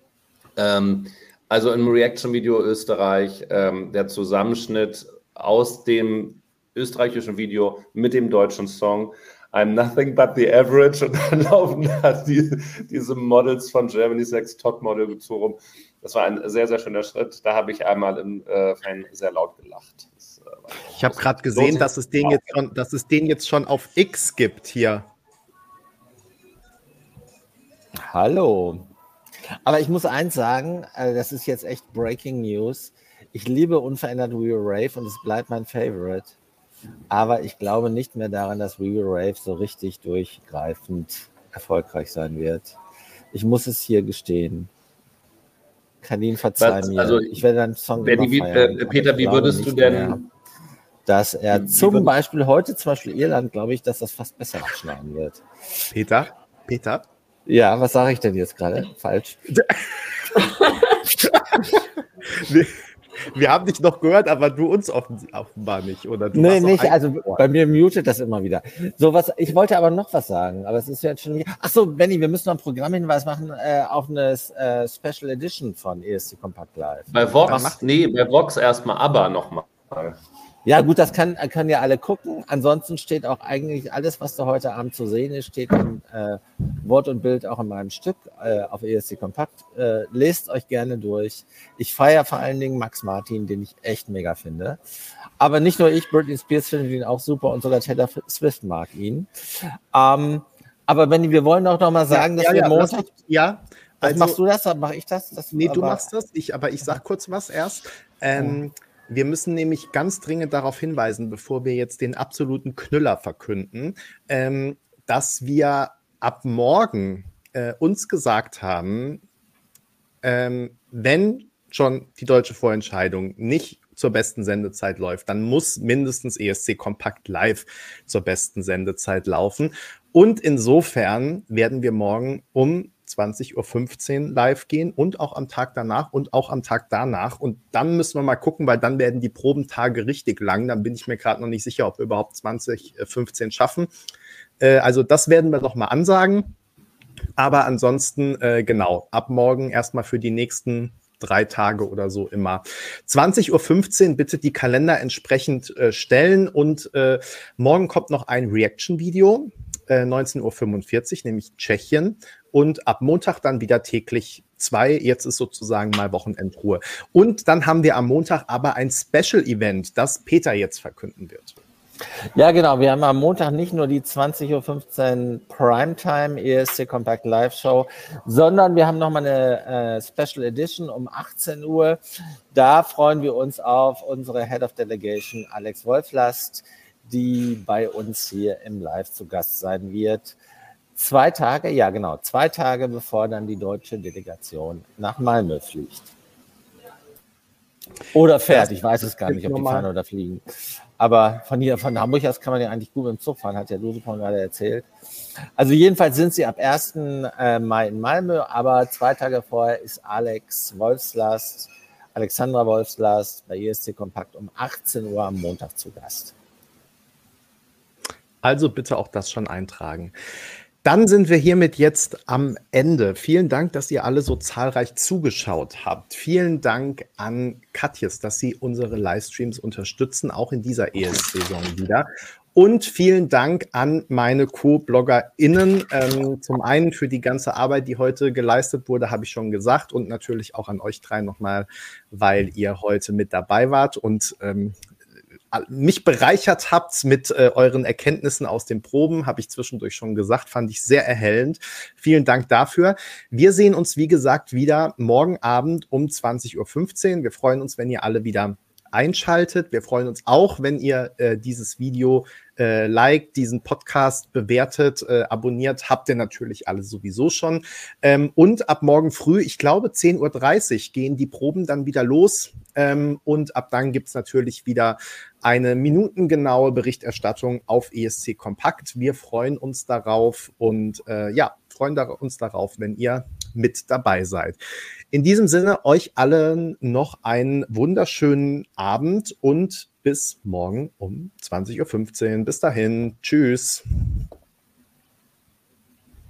Also im Reaction-Video Österreich, der Zusammenschnitt aus dem österreichischen Video mit dem deutschen Song I'm Nothing But The Average und dann laufen da diese Models von Germany's Next Topmodel so rum. Das war ein sehr, sehr schöner Schritt. Da habe ich einmal im Fan sehr laut gelacht. Ich habe gerade gesehen, dass es den jetzt schon auf X gibt hier. Hallo. Aber ich muss eins sagen, das ist jetzt echt Breaking News. Ich liebe unverändert We Will Rave und es bleibt mein Favorite. Aber ich glaube nicht mehr daran, dass We Will Rave so richtig durchgreifend erfolgreich sein wird. Ich muss es hier gestehen. Kanin, verzeih mir. Also, ich werde deinen Song immer feiern. Peter, wie würdest du denn... Mehr, dass er zum Beispiel heute, zum Beispiel Irland, glaube ich, dass das fast besser abschneiden wird. Peter? Ja, was sage ich denn jetzt gerade? Falsch. Wir haben dich noch gehört, aber du uns offenbar nicht, oder? Du nee, nicht. Also bei mir mutet das immer wieder. Ich wollte aber noch was sagen, aber es ist ja jetzt schon wieder. Ach so, Benni, wir müssen noch einen Programmhinweis machen auf eine Special Edition von ESC Kompakt Live. Bei Vox erstmal, aber nochmal. Ja, gut, das können ja alle gucken. Ansonsten steht auch eigentlich alles, was da heute Abend zu sehen ist, steht in Wort und Bild auch in meinem Stück auf ESC Kompakt. Lest euch gerne durch. Ich feiere vor allen Dingen Max Martin, den ich echt mega finde. Aber nicht nur ich, Britney Spears findet ihn auch super und sogar Taylor Swift mag ihn. Aber Aber wir wollen auch noch mal sagen, dass wir Montag... Also, machst du das, dann mache ich das? Du machst das, aber ich sag kurz was erst. Wir müssen nämlich ganz dringend darauf hinweisen, bevor wir jetzt den absoluten Knüller verkünden, dass wir ab morgen uns gesagt haben, wenn schon die deutsche Vorentscheidung nicht zur besten Sendezeit läuft, dann muss mindestens ESC Kompakt live zur besten Sendezeit laufen. Und insofern werden wir morgen um 20.15 Uhr live gehen und auch am Tag danach und auch am Tag danach. Und dann müssen wir mal gucken, weil dann werden die Probentage richtig lang. Dann bin ich mir gerade noch nicht sicher, ob wir überhaupt 2015 schaffen. Also das werden wir noch mal ansagen. Aber ansonsten, genau, ab morgen erstmal für die nächsten 3 Tage oder so immer. 20.15 Uhr bitte die Kalender entsprechend stellen. Und morgen kommt noch ein Reaction-Video, 19.45 Uhr, nämlich Tschechien. Und ab Montag dann wieder täglich 2. Jetzt ist sozusagen mal Wochenendruhe. Und dann haben wir am Montag aber ein Special-Event, das Peter jetzt verkünden wird. Ja, genau. Wir haben am Montag nicht nur die 20.15 Uhr Primetime ESC Compact Live Show, sondern wir haben nochmal eine Special Edition um 18 Uhr. Da freuen wir uns auf unsere Head of Delegation Alex Wolflast, die bei uns hier im Live zu Gast sein wird. 2 Tage, bevor dann die deutsche Delegation nach Malmö fliegt. Oder fährt, ich weiß es gar nicht, ob die fahren oder fliegen. Aber von Hamburg aus kann man ja eigentlich gut mit dem Zug fahren, hat ja Josephine gerade erzählt. Also jedenfalls sind sie ab 1. Mai in Malmö, aber 2 Tage vorher ist Alexandra Wolfslast bei ESC Kompakt um 18 Uhr am Montag zu Gast. Also bitte auch das schon eintragen. Dann sind wir hiermit jetzt am Ende. Vielen Dank, dass ihr alle so zahlreich zugeschaut habt. Vielen Dank an Katjes, dass sie unsere Livestreams unterstützen, auch in dieser ESC-Saison wieder. Und vielen Dank an meine Co-BloggerInnen. Zum einen für die ganze Arbeit, die heute geleistet wurde, habe ich schon gesagt. Und natürlich auch an euch 3 nochmal, weil ihr heute mit dabei wart und mich bereichert habt mit euren Erkenntnissen aus den Proben, habe ich zwischendurch schon gesagt, fand ich sehr erhellend. Vielen Dank dafür. Wir sehen uns, wie gesagt, wieder morgen Abend um 20.15 Uhr. Wir freuen uns, wenn ihr alle wieder einschaltet. Wir freuen uns auch, wenn ihr dieses Video liked, diesen Podcast bewertet, abonniert, habt ihr natürlich alle sowieso schon. Und ab morgen früh, ich glaube 10.30 Uhr, gehen die Proben dann wieder los. Und ab dann gibt's natürlich wieder eine minutengenaue Berichterstattung auf ESC Kompakt. Wir freuen uns darauf und freuen uns darauf, wenn ihr mit dabei seid. In diesem Sinne, euch allen noch einen wunderschönen Abend und bis morgen um 20.15 Uhr. Bis dahin. Tschüss.